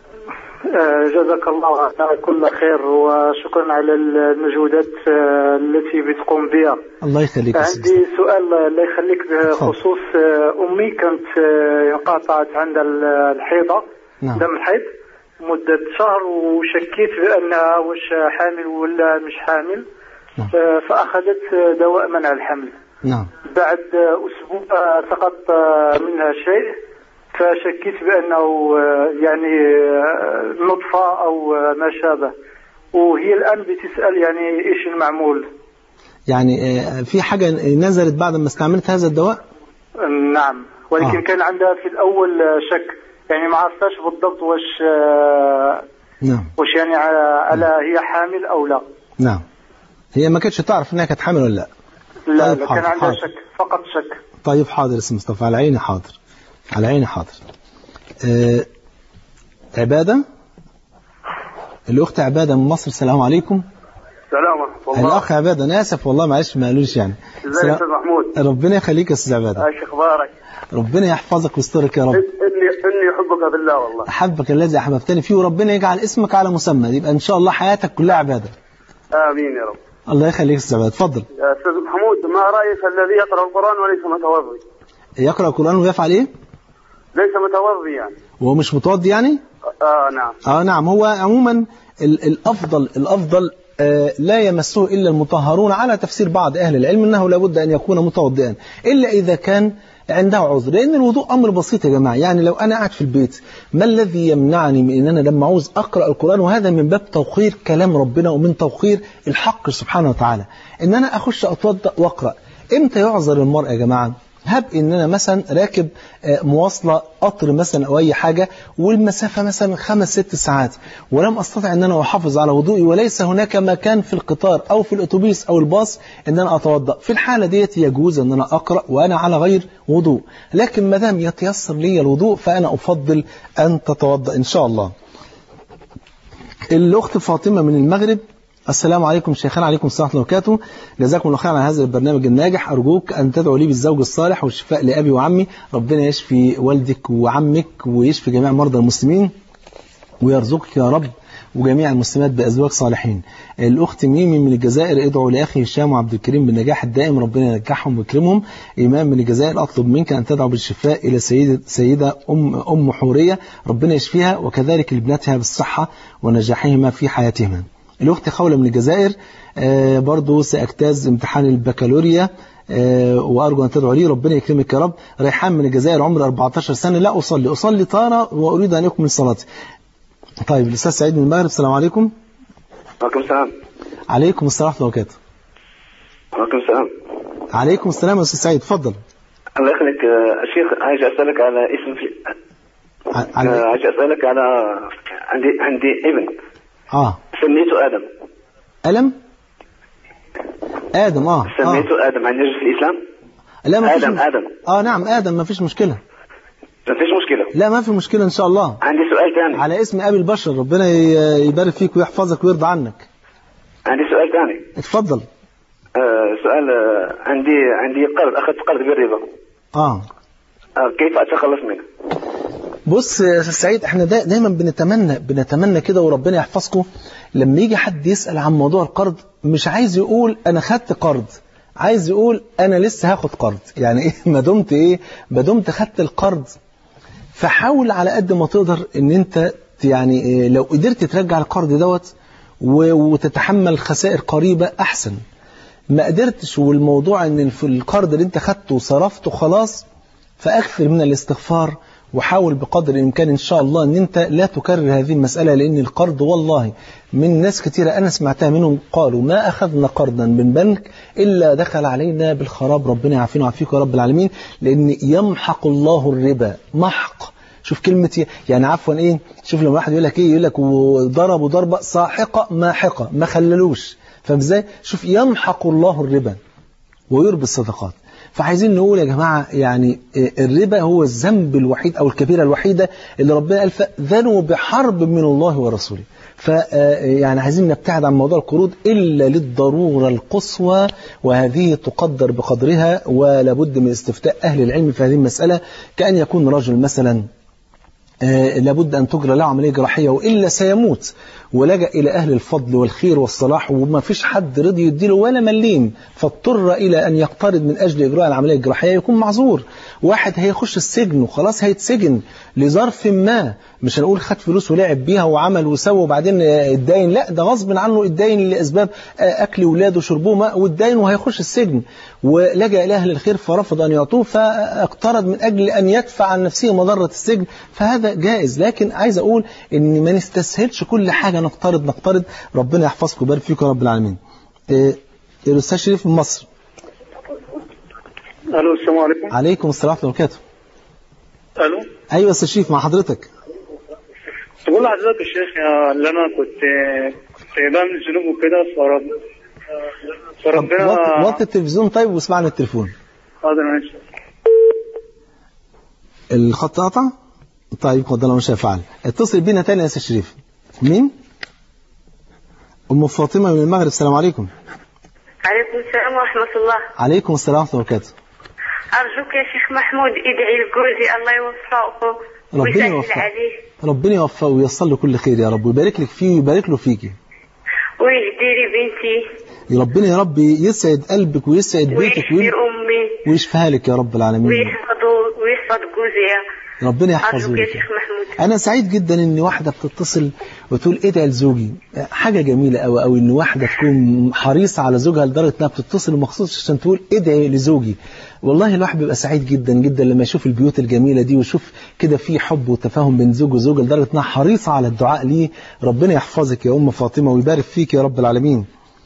جزاك الله عنا كل خير وشكرا على المجهودات التي بتقوم بها. الله يخليك. عندي سؤال الله يخليك بخصوص أمي كانت انقطعت عندها الحيضة. نعم. دم الحيض مدة شهر وشكيت بأنها وش حامل ولا مش حامل. نعم. فأخذت دواء منع الحمل. نعم. بعد أسبوع سقط منها شيء فشكيت بأنه يعني نطفة أو ما شابه، وهي الآن بتسأل يعني إيش المعمول. يعني في حاجة نزلت بعد ما استعملت هذا الدواء؟ نعم، ولكن آه. كان عندها في الأول شك، يعني ما عرفتش بالضبط وش نعم وش يعني على هي حامل أو لا. نعم. هي ما كانتش تعرف انها كانت حامل ولا لا؟ لا طيب لا كان عندها حاضر. شك فقط شك. طيب حاضر اسم مصطفى، على عيني حاضر على عيني حاضر. أه عبادة، الأخت عبادة من مصر، السلام عليكم. السلام ورحمة الله. الأخ عبادة أنا آسف والله معلش ما قالوش يعني. ازيك يا أستاذ محمود؟ ربنا يخليك يا أستاذ عبادة. ايش أخبارك؟ ربنا يحفظك ويسترك يا رب. إني إني أحبك بالله والله. أحبك الذي أحببتني فيه، وربنا يجعل اسمك على مسمى، يبقى إن شاء الله حياتك كلها عبادة. آمين يا رب. الله يخليك يا أستاذ عبادة، اتفضل. يا أستاذ محمود، ما رأيك الذي يقرأ القرآن وليس متوضي؟ يقرأ القرآن ويفعل إيه؟ ليس متوضي يعني. وهو مش متوضي يعني؟ آه نعم. آه نعم. هو عموما الأفضل الأفضل آه لا يمسه إلا المطهرون، على تفسير بعض أهل العلم أنه لابد أن يكون متوضئا إلا إذا كان عنده عذر، لأن الوضوء أمر بسيط يا جماعة. يعني لو أنا قاعد في البيت ما الذي يمنعني من أن أنا لما عاوز أقرأ القرآن، وهذا من باب توقير كلام ربنا ومن توقير الحق سبحانه وتعالى، أن أنا أخش أتوضأ وأقرأ. إمتى يعذر المرء يا جماعة؟ هب ان انا مثلا راكب مواصله قطر مثلا او اي حاجه، والمسافه مثلا خمس ست ساعات، ولم استطع ان انا احافظ على وضوئي، وليس هناك مكان في القطار او في الاتوبيس او الباص ان انا اتوضا. في الحاله ديت يجوز ان انا اقرا وانا على غير وضوء، لكن ما دام يتيسر لي الوضوء فانا افضل ان تتوضا ان شاء الله. الاخت فاطمه من المغرب، السلام عليكم شيخنا. عليكم السلام ورحمة الله وبركاته. جزاكم الله خير على هذا البرنامج الناجح. أرجوك أن تدعو لي بالزوج الصالح والشفاء لأبي وعمي. ربنا يشفي والدك وعمك ويشفي جميع مرضى المسلمين ويرزقك يا رب وجميع المسلمات بأزواج صالحين. الأخت ميمي من الجزائر، ادعوا لأخي هشام وعبد الكريم بالنجاح الدائم، ربنا ينجحهم ويكرمهم. إمام من الجزائر، أطلب منك أن تدعو بالشفاء إلى سيدة, سيدة أم, أم حورية، ربنا يشفيها، وكذلك لابنتها بالصحة ونجاحهما في حياتهما. الأخت خولة من الجزائر، آه برضو سأجتاز امتحان البكالوريا آه وأرجو أن تدعو لي، ربنا يكرمك يا رب. ريحان من الجزائر، عمر أربعة عشر سنة، لا أصلي أصلي طارة وأريد أن أكمل صلاتي. طيب الأستاذ سعيد من المغرب، السلام عليكم. وعليكم السلام. عليكم السلام ورحمة الله وبركاته. وعليكم السلام. عليكم السلام يا أستاذ سعيد، تفضل. الله يخليك الشيخ، عايز أسألك على اسم في... على... عايز أسألك على عندي عندي ابن آه سميته آدم. ألم آدم آه سميته آه. آدم، عندي في الإسلام؟ لا ما آدم فيش... آدم آه نعم آدم، ما فيش مشكلة. ما فيش مشكلة؟ لا ما في مشكلة إن شاء الله. عندي سؤال ثاني على اسم أبي البشر، ربنا يبارك فيك ويحفظك ويرضى عنك. عندي سؤال ثاني. اتفضل. آه سؤال آه عندي عندي قرض، أخذت قرض بالربا. آه. آه كيف أتخلص منه؟ بص يا أستاذ سعيد، احنا دا دايما بنتمنى بنتمنى كده وربنا يحفظكم، لما يجي حد يسأل عن موضوع القرض مش عايز يقول أنا خدت قرض، عايز يقول أنا لسه هاخد قرض. يعني إيه ما دمت إيه ما دمت خدت القرض، فحاول على قد ما تقدر إن أنت يعني إيه لو قدرت ترجع القرض دوت وتتحمل خسائر قريبة أحسن ما قدرتش والموضوع ان في القرض اللي انت خدته وصرفته خلاص، فاكثر من الاستغفار وحاول بقدر الامكان ان شاء الله ان انت لا تكرر هذه المسألة، لان القرض والله من ناس كتيرة انا سمعتها منهم قالوا ما اخذنا قرضا من بنك الا دخل علينا بالخراب. ربنا يعافينا ويعافيكم يا رب العالمين، لان يمحق الله الربا محق. شوف كلمة يعني عفوا ايه، شوف لما واحد يقول لك ايه، يقول لك وضربوا ضربة ساحقة ماحقة، ما خللوش، فاهم ازاي؟ شوف يمحق الله الربا ويربي الصدقات. فعايزين نقول يا جماعة يعني الربا هو الذنب الوحيد أو الكبيرة الوحيدة اللي ربنا قال فأذنوا بحرب من الله ورسوله. فيعني عايزين نبتعد عن موضوع القروض إلا للضرورة القصوى، وهذه تقدر بقدرها، ولا بد من استفتاء أهل العلم في هذه المسألة، كأن يكون رجل مثلا لابد أن تجرى له عملية جراحية وإلا سيموت، ولجأ إلى أهل الفضل والخير والصلاح وما فيش حد رضي يديله ولا مليم، فاضطر إلى أن يقترض من أجل إجراء العملية الجراحية، يكون معذور. واحد هيخش السجن وخلاص هيتسجن لظرف ما، مش هنقول خد فلوس ولعب بيها وعمل وسوى وبعدين اتداين، لا ده غصب عنه اتداين لأسباب أكل ولاده وشربوه ماء واتداين وهيخش السجن، ولجأ إلى أهل الخير فرفض أن يعطوه فاقترض من أجل أن يدفع عن نفسه مضرة السجن، فهذا جائز. لكن عايز أقول إن ما نستسهلش كل حاجة نقترض نقترض. ربنا يحفظكم ويبارك فيكم يا رب العالمين. إيه الأستاذ شريف من مصر. الو السلام عليكم. عليكم السلام ورحمة الله وبركاته. الو ايوه استاذ شريف مع حضرتك. تقول لحضرتك يا شيخ اللي انا كنت كنت بعمل ذنوب وكده فرب فربنا وطي التلفزيون طيب واسمعنا التليفون. حاضر ماشي. الخط قطع. طيب قدر الله ما شاء فعل. اتصل بينا تاني يا استاذ شريف. مين؟ ام فاطمه من المغرب. السلام عليكم. عليكم السلام ورحمه الله. عليكم السلام ورحمه الله وبركاته. أرجوك يا شيخ محمود ادعي لجوزي الله يوفقه ربنا يوفقه ربنا يوفقه وييسر له كل خير يا رب، ويبارك لك فيه ويبارك له فيكي، ويهدي لي بنتي يا ربنا يا رب يسعد قلبك ويسعد بيتك ويشفي أمي ويشفيها لك يا رب العالمين، ويحفظه ويحفظ جوزي ربنا يحفظه لك. أنا سعيد جدا إن واحدة بتتصل وتقول ادعي لزوجي، حاجة جميلة أوي أوي إن واحدة تكون حريصة على زوجها لدرجة إنها بتتصل مخصوص عشان تقول ادعي لزوجي. والله الواحد بيبقى سعيد جدا جدا لما يشوف البيوت الجميلة دي ويشوف كده في حب وتفاهم بين زوج وزوجة لدرجة إنها حريصة على الدعاء ليه. ربنا يحفظك يا أم فاطمة ويبارك فيك يا رب العالمين.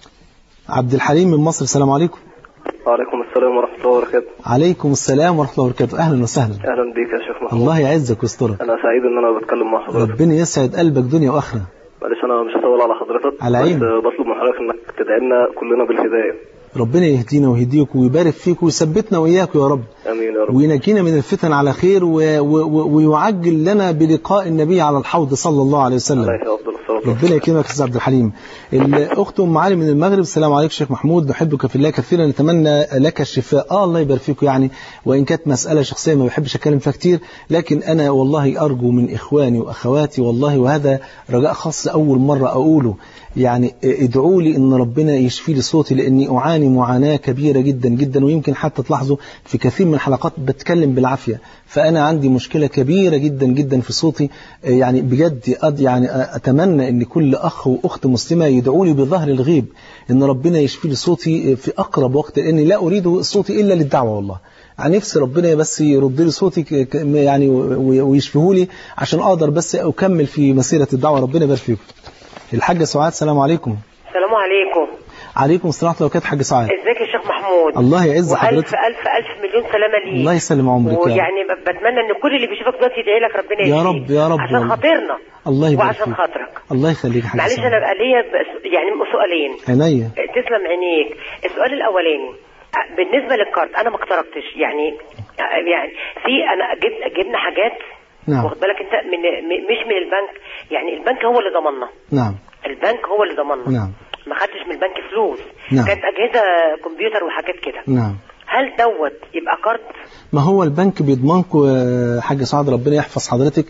عبد الحليم من مصر. السلام عليكم. وعليكم السلام ورحمة الله وبركاته. عليكم السلام ورحمة الله وبركاته. أهلا وسهلا. أهلا بك يا شيخ محمود. الله يعزك ويسترك. أنا سعيد إن أنا بتكلم مع حضرتك. ربنا يسعد قلبك دنيا وآخرة. معلش أنا مش هطول على حضرتك، على عيني. بس بطلب من حضرتك إنك تدعي لنا كلنا بالهداية. ربنا يهدينا ويهديك ويبارك فيك ويثبتنا وإياك يا رب. آمين يا رب. وينجينا من الفتن على خير و... و... ويعجل لنا بلقاء النبي على الحوض صلى الله عليه وسلم. عليك أفضل الصلاة. ربنا يكرمك يا أستاذ عبد الحليم. الأخت أم علي من المغرب. السلام عليكم شيخ محمود، نحبك في الله كثيرا، نتمنى لك الشفاء. آه الله يبارك فيكم. يعني وإن كانت مسألة شخصية ما بحبش أتكلم فيها كتير، لكن أنا والله أرجو من إخواني وأخواتي والله، وهذا رجاء خاص أول مرة أقوله، يعني ادعوا لي إن ربنا يشفي لي صوتي، لأني أعاني معاناة كبيرة جدا جدا، ويمكن حتى تلاحظوا في كثير من الحلقات بتكلم بالعافية، فأنا عندي مشكلة كبيرة جدا جدا في صوتي. يعني بجد يعني أتمنى أن كل أخ وأخت مسلمة يدعوا لي بظهر الغيب إن ربنا يشفي لي صوتي في أقرب وقت، لأني لا أريد صوتي إلا للدعوة. والله يعني نفسي ربنا بس يرد لي صوتي يعني ويشفيه لي عشان أقدر بس أكمل في مسيرة الدعوة. ربنا يبارك فيكم. الحاجة سعاد. السلام عليكم. السلام عليكم. عليكم السلام ورحمة الله وبركاته. حاجة سعاد. ازيك يا شيخ محمود؟ الله يعز حضرتك. والف الف الف مليون سلامة ليك. الله يسلم عمرك. ويعني بتمنى ان كل اللي بيشوفك دلوقتي يدعي لك ربنا يهديك يا رب يا رب عشان خاطرنا. الله يبارك وعشان فيك. خاطرك. الله يخليك يا حاجة معلش سعاد. انا بقى ليا يعني سؤالين. عينيا. تسلم عينيك. السؤال الاولاني بالنسبه للكارت انا ما اقترضتش، يعني يعني في انا جبت جبنا حاجات. نعم. واخد بالك انت من مش من البنك، يعني البنك هو اللي ضمننا. نعم. البنك هو اللي ضمننا. نعم. ما خدتش من البنك فلوس. نعم. كانت اجهزه كمبيوتر وحاجات كده. نعم. هل دوت يبقى كارت؟ ما هو البنك بيضمنكم حاجة سعاد ربنا يحفظ حضرتك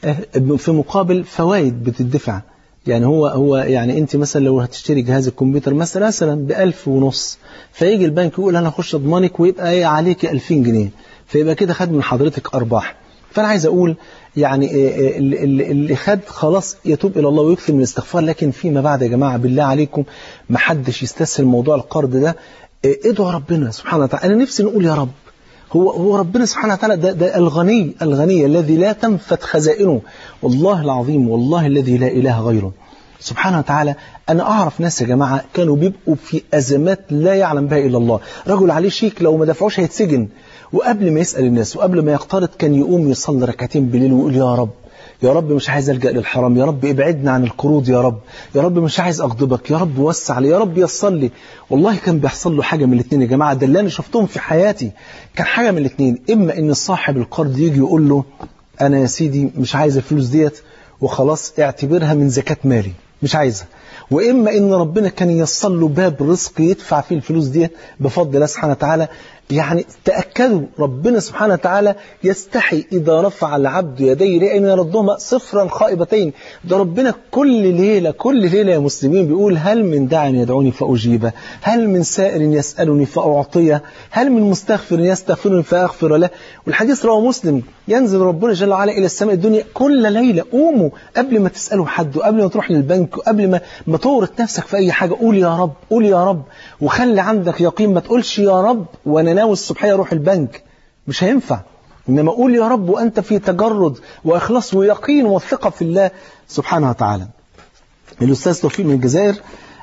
في مقابل فوائد بتدفع. يعني هو هو يعني انت مثلا لو هتشتري جهاز الكمبيوتر مثلا مثلا بألف ونص، فيجي البنك يقول انا اخش اضمنك ويبقى عليك ألفين جنيه، فيبقى كده خد من حضرتك ارباح. فأنا عايز أقول يعني اللي خد خلاص يتوب إلى الله ويكثر من الاستغفار، لكن فيما بعد يا جماعة بالله عليكم ما حدش يستسهل موضوع القرض ده. ادعوا ربنا سبحانه وتعالى. أنا نفسي نقول يا رب، هو هو ربنا سبحانه وتعالى ده, ده الغني الغني الذي لا تنفت خزائنه، والله العظيم والله الذي لا إله غيره سبحانه وتعالى. أنا أعرف ناس يا جماعة كانوا بيبقوا في أزمات لا يعلم بها إلا الله، رجل عليه شيك لو ما دفعوش هيتسجن، وقبل ما يسأل الناس وقبل ما يقترض كان يقوم يصلي ركعتين بالليل ويقول يا رب يا رب مش عايز ألجأ للحرام، يا رب ابعدنا عن القروض، يا رب يا رب مش عايز أغضبك، يا رب وسع لي، يا رب يسر لي. والله كان بيحصل له حاجة من الاثنين يا جماعة، ده اللي أنا شفتهم في حياتي. كان حاجة من الاثنين، إما إن صاحب القرض يجي يقول له أنا يا سيدي مش عايز الفلوس ديت وخلاص اعتبرها من زكاة مالي مش عايزها، وإما إن ربنا كان ييسر له باب رزق يدفع فيه الفلوس دي بفضل الله سبحانه وتعالى. يعني تأكدوا ربنا سبحانه وتعالى يستحي إذا رفع العبد يديه لأن يردهما صفرا خائبتين. ده ربنا كل ليلة كل ليلة يا مسلمين بيقول هل من داع يدعوني فأجيبه، هل من سائر يسألني فأعطيه، هل من مستغفر يستغفرني فأغفر له. والحديث رواه مسلم، ينزل ربنا جل وعلا إلى السماء الدنيا كل ليلة. قوموا قبل ما تسألوا حد وقبل ما تروح للبنك وقبل ما ما تورط نفسك في أي حاجة، قول يا رب قول يا رب، وخلي عندك يقين. ما تقولش يا رب وأنا ناوي الصبحية أروح البنك، مش هينفع. إنما قول يا رب وأنت في تجرد وإخلاص ويقين وثقة في الله سبحانه وتعالى. الأستاذ توفيق من الجزائر،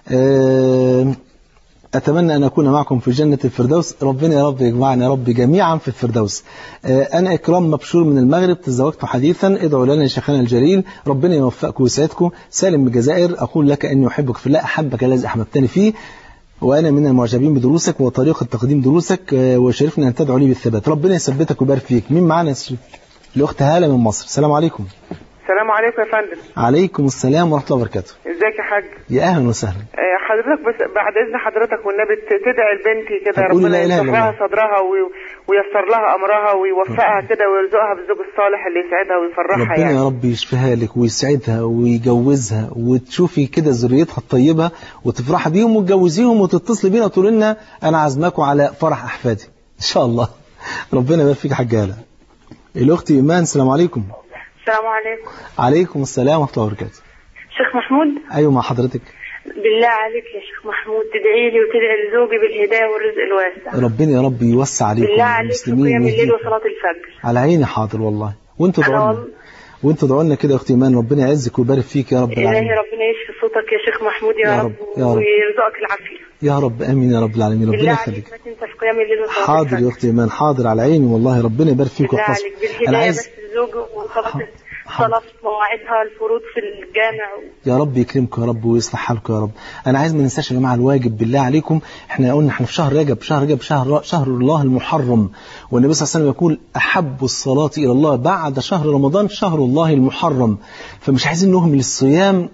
أتمنى أن أكون معكم في جنة الفردوس. ربنا يا رب يجمعنا يا رب جميعا في الفردوس. أنا إكرام مبشور من المغرب، تزوجت حديثا، ادعوا لنا يا شيخنا الجليل ربنا يوفقكم ويسعدكم. سالم من الجزائر، أقول لك أني أحبك في الله، أحبك الذي أحببتني فيه، وأنا من المعجبين بدروسك وطريقة تقديم دروسك، وشرفنا أن تدعو لي بالثبات. ربنا يثبتك ويبارك فيك. مين معنا؟ الأخت هالة من مصر. السلام عليكم. السلام عليكم يا فندم. عليكم السلام ورحمة الله وبركاته. ازيك يا حاج؟ يا أهلا وسهلا. حضرتك بس بعد إذن حضرتك والنبي تدعي لبنتي كده ربنا يشرح لها صدرها وييسر لها أمرها ويوفقها كده ويرزقها بالزوج الصالح اللي يسعدها ويفرحها. ربنا يعني يا رب يشفيها لك ويسعدها ويجوزها وتشوفي كده ذريتها الطيبة وتفرح بيهم وتجوزيهم وتتصلي بينا وتقول لنا أنا عازماكم على فرح أحفادي إن شاء الله. ربنا يبارك فيك حجالة. الأخت إيمان، السلام عليكم. السلام عليكم. عليكم السلام ورحمة الله وبركاته. شيخ محمود. أيوة مع حضرتك. بالله عليك يا شيخ محمود تدعي لي وتدعي لزوجي بالهداية والرزق الواسع. ربنا يا رب يوسع عليكم بالله عليك في قيام الليل وصلاة الفجر. على عيني حاضر والله. وانتوا ادعوا لنا وانتوا ادعوا لنا كده يا اختي ايمان، ربنا يعزك ويبارك فيك يا رب العالمين. إلهي ربنا يشفي صوتك يا شيخ محمود يا, يا رب, رب. يا رب ويرزقك العافية يا رب. امين يا رب العالمين. ربنا يخليك. ما تنسى في قيام الليل وصلاة حاضر الفجر. يا اختي ايمان حاضر على عيني والله. ربنا يبارك فيك ويحفظك. انا عايز بس الزوج وصلاة صلاة مواعيدها الفروض في الجامع و... يا رب يكرمكم يا رب ويصلح حالكم يا رب. انا عايز ما ننساش يا جماعه الواجب بالله عليكم. احنا قلنا احنا في شهر رجب، شهر رجب شهر شهر الله المحرم، والنبي صلى الله عليه وسلم يقول احب الصلاه الى الله بعد شهر رمضان شهر الله المحرم. فمش عايزين نهمل الصيام.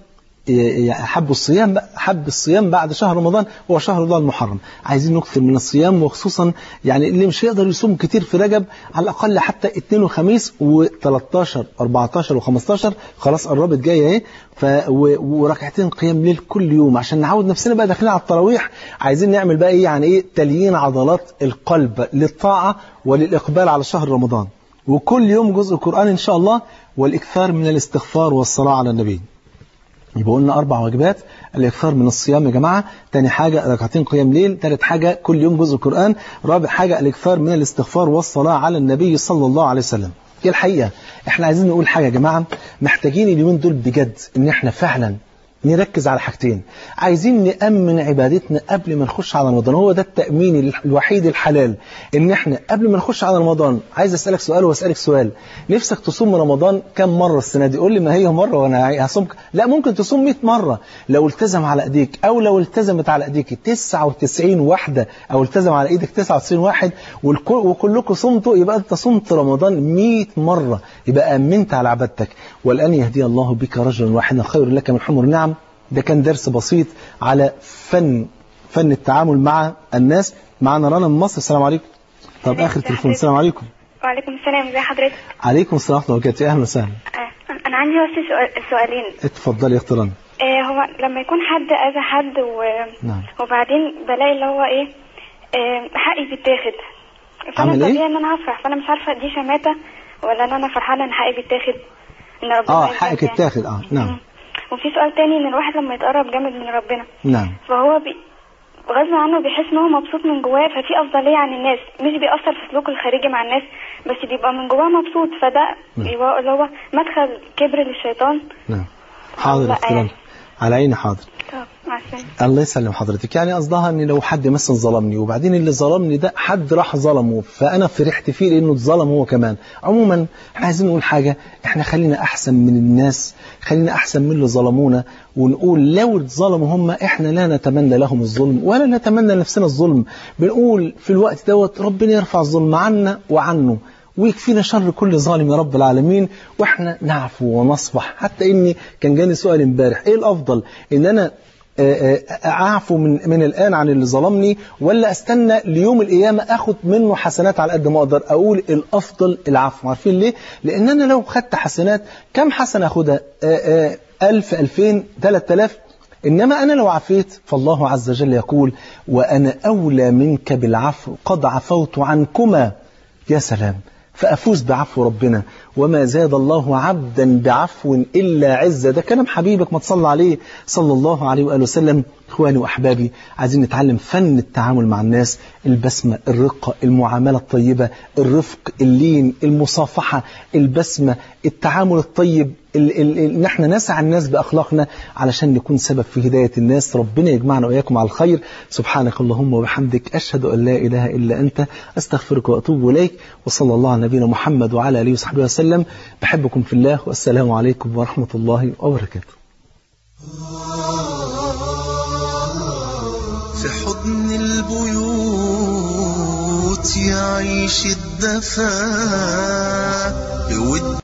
أحب الصيام أحب الصيام بعد شهر رمضان هو شهر الله المحرم. عايزين نكثر من الصيام، وخصوصا يعني اللي مش هيقدر يصوم كتير في رجب على الأقل حتى اثنين وخميس وثلاثتاشر أربعتاشر وخمستاشر خلاص قربت جاية اهي، وركعتين قيام ليل كل يوم عشان نعود نفسنا بقى داخلين على التراويح. عايزين نعمل بقى ايه يعني ايه تليين عضلات القلب للطاعة وللإقبال على شهر رمضان، وكل يوم جزء قرآن إن شاء الله، والإكثار من الاستغفار والصلاة على النبي. يبقى قلنا أربع واجبات: الإكثار من الصيام يا جماعة، تاني حاجة ركعتين قيام ليل، تالت حاجة كل يوم جزء قرآن، رابع حاجة الإكثار من الاستغفار والصلاة على النبي صلى الله عليه وسلم. هي الحقيقة احنا عايزين نقول حاجة يا جماعة، محتاجين اليومين دول بجد ان احنا فعلا نركز على حاجتين. عايزين نأمن عبادتنا قبل ما نخش على رمضان، هو ده التأمين الوحيد الحلال، ان احنا قبل ما نخش على رمضان. عايز اسألك سؤال واسألك سؤال، نفسك تصوم رمضان كم مرة السنة دي؟ قول لي ما هي مرة وانا هصوم. لا، ممكن تصوم مئة مرة لو التزم على ايديك، او لو التزمت على ايديك تسعة وتسعين واحدة، او التزم على ايدك تسعة وتسعين واحد، وكلكم صمتوا، يبقى انت صمت رمضان مئة مرة، يبقى امنت على عبادتك. والان يهدي الله بك رجلا واحدا خير لك من حمر النعم. ده كان درس بسيط على فن فن التعامل مع الناس. معنا رنا من مصر. السلام عليكم. طب اخر تليفون. السلام عليكم. وعليكم السلام. ازي حضرتك؟ عليكم السلام ورحمه الله وبركاته. اهلا وسهلا. انا عندي بس سؤال سؤالين. اتفضلي يا اخت رنا. آه هو لما يكون حد اذى حد و... نعم. وبعدين بلاقي اللي هو ايه آه حقي بيتاخد، فانا طبيعي ان انا هفرح، فانا مش عارفه دي شماته ولا ان انا فرحانه ان حقي بيتاخد ان ربنا اه يجازي حقك يعني؟ اتاخد اه نعم. مم. وفي سؤال تاني، ان الواحد لما يتقرب جامد من ربنا نعم فهو بي... غصب عنه بيحس ان هو مبسوط من جواه، ففي افضليه عن الناس، مش بيأثر في سلوكه الخارجي مع الناس بس بيبقى من جواه مبسوط، فده بيبقى اللي هو مدخل كبر للشيطان. نعم حاضر لا اختيار يعني. على عيني حاضر. طب مع السلامه. الله يسلم حضرتك. يعني قصدها ان لو حد مثلا ظلمني وبعدين اللي ظلمني ده حد راح ظلمه فانا فرحت فيه لانه اتظلم هو كمان. عموما احنا عايزين نقول حاجه، احنا خلينا احسن من الناس، خلينا احسن من اللي ظلمونا، ونقول لو اتظلموا هم احنا لا نتمنى لهم الظلم ولا نتمنى لنفسنا الظلم. بنقول في الوقت دوت ربنا يرفع الظلم عنا وعنه ويكفينا شر كل ظالم يا رب العالمين، واحنا نعفو ونصفح. حتى اني كان جاني سؤال امبارح، ايه الافضل ان انا اعفو من من الان عن اللي ظلمني ولا استنى ليوم القيامه اخد منه حسنات على قد ما اقدر؟ اقول الافضل العفو. عارفين ليه؟ لان انا لو خدت حسنات كم حسنه اخدها؟ ألف ألفين ثلاث آلاف. إنما أنا لو عفيت فالله عز وجل يقول وأنا أولى منك بالعفو قد عفوت عنكما. يا سلام، فأفوز بعفو ربنا. وما زاد الله عبدا بعفو إلا عزة. ده كلام حبيبك، ما تصلى عليه صلى الله عليه وآله وسلم. إخواني وأحبابي، عايزين نتعلم فن التعامل مع الناس، البسمة، الرقة، المعاملة الطيبة، الرفق، اللين، المصافحة، البسمة، التعامل الطيب، ان احنا نسعى الناس بأخلاقنا علشان نكون سبب في هداية الناس. ربنا يجمعنا وإياكم على الخير. سبحانك اللهم وبحمدك، أشهد أن لا إله إلا أنت، أستغفرك وأتوب إليك. وصلى الله على نبينا محمد وعلى آله وصحبه وسلم. بحبكم في الله، والسلام عليكم ورحمة الله وبركاته. في حضن البيوت يعيش الدفا بود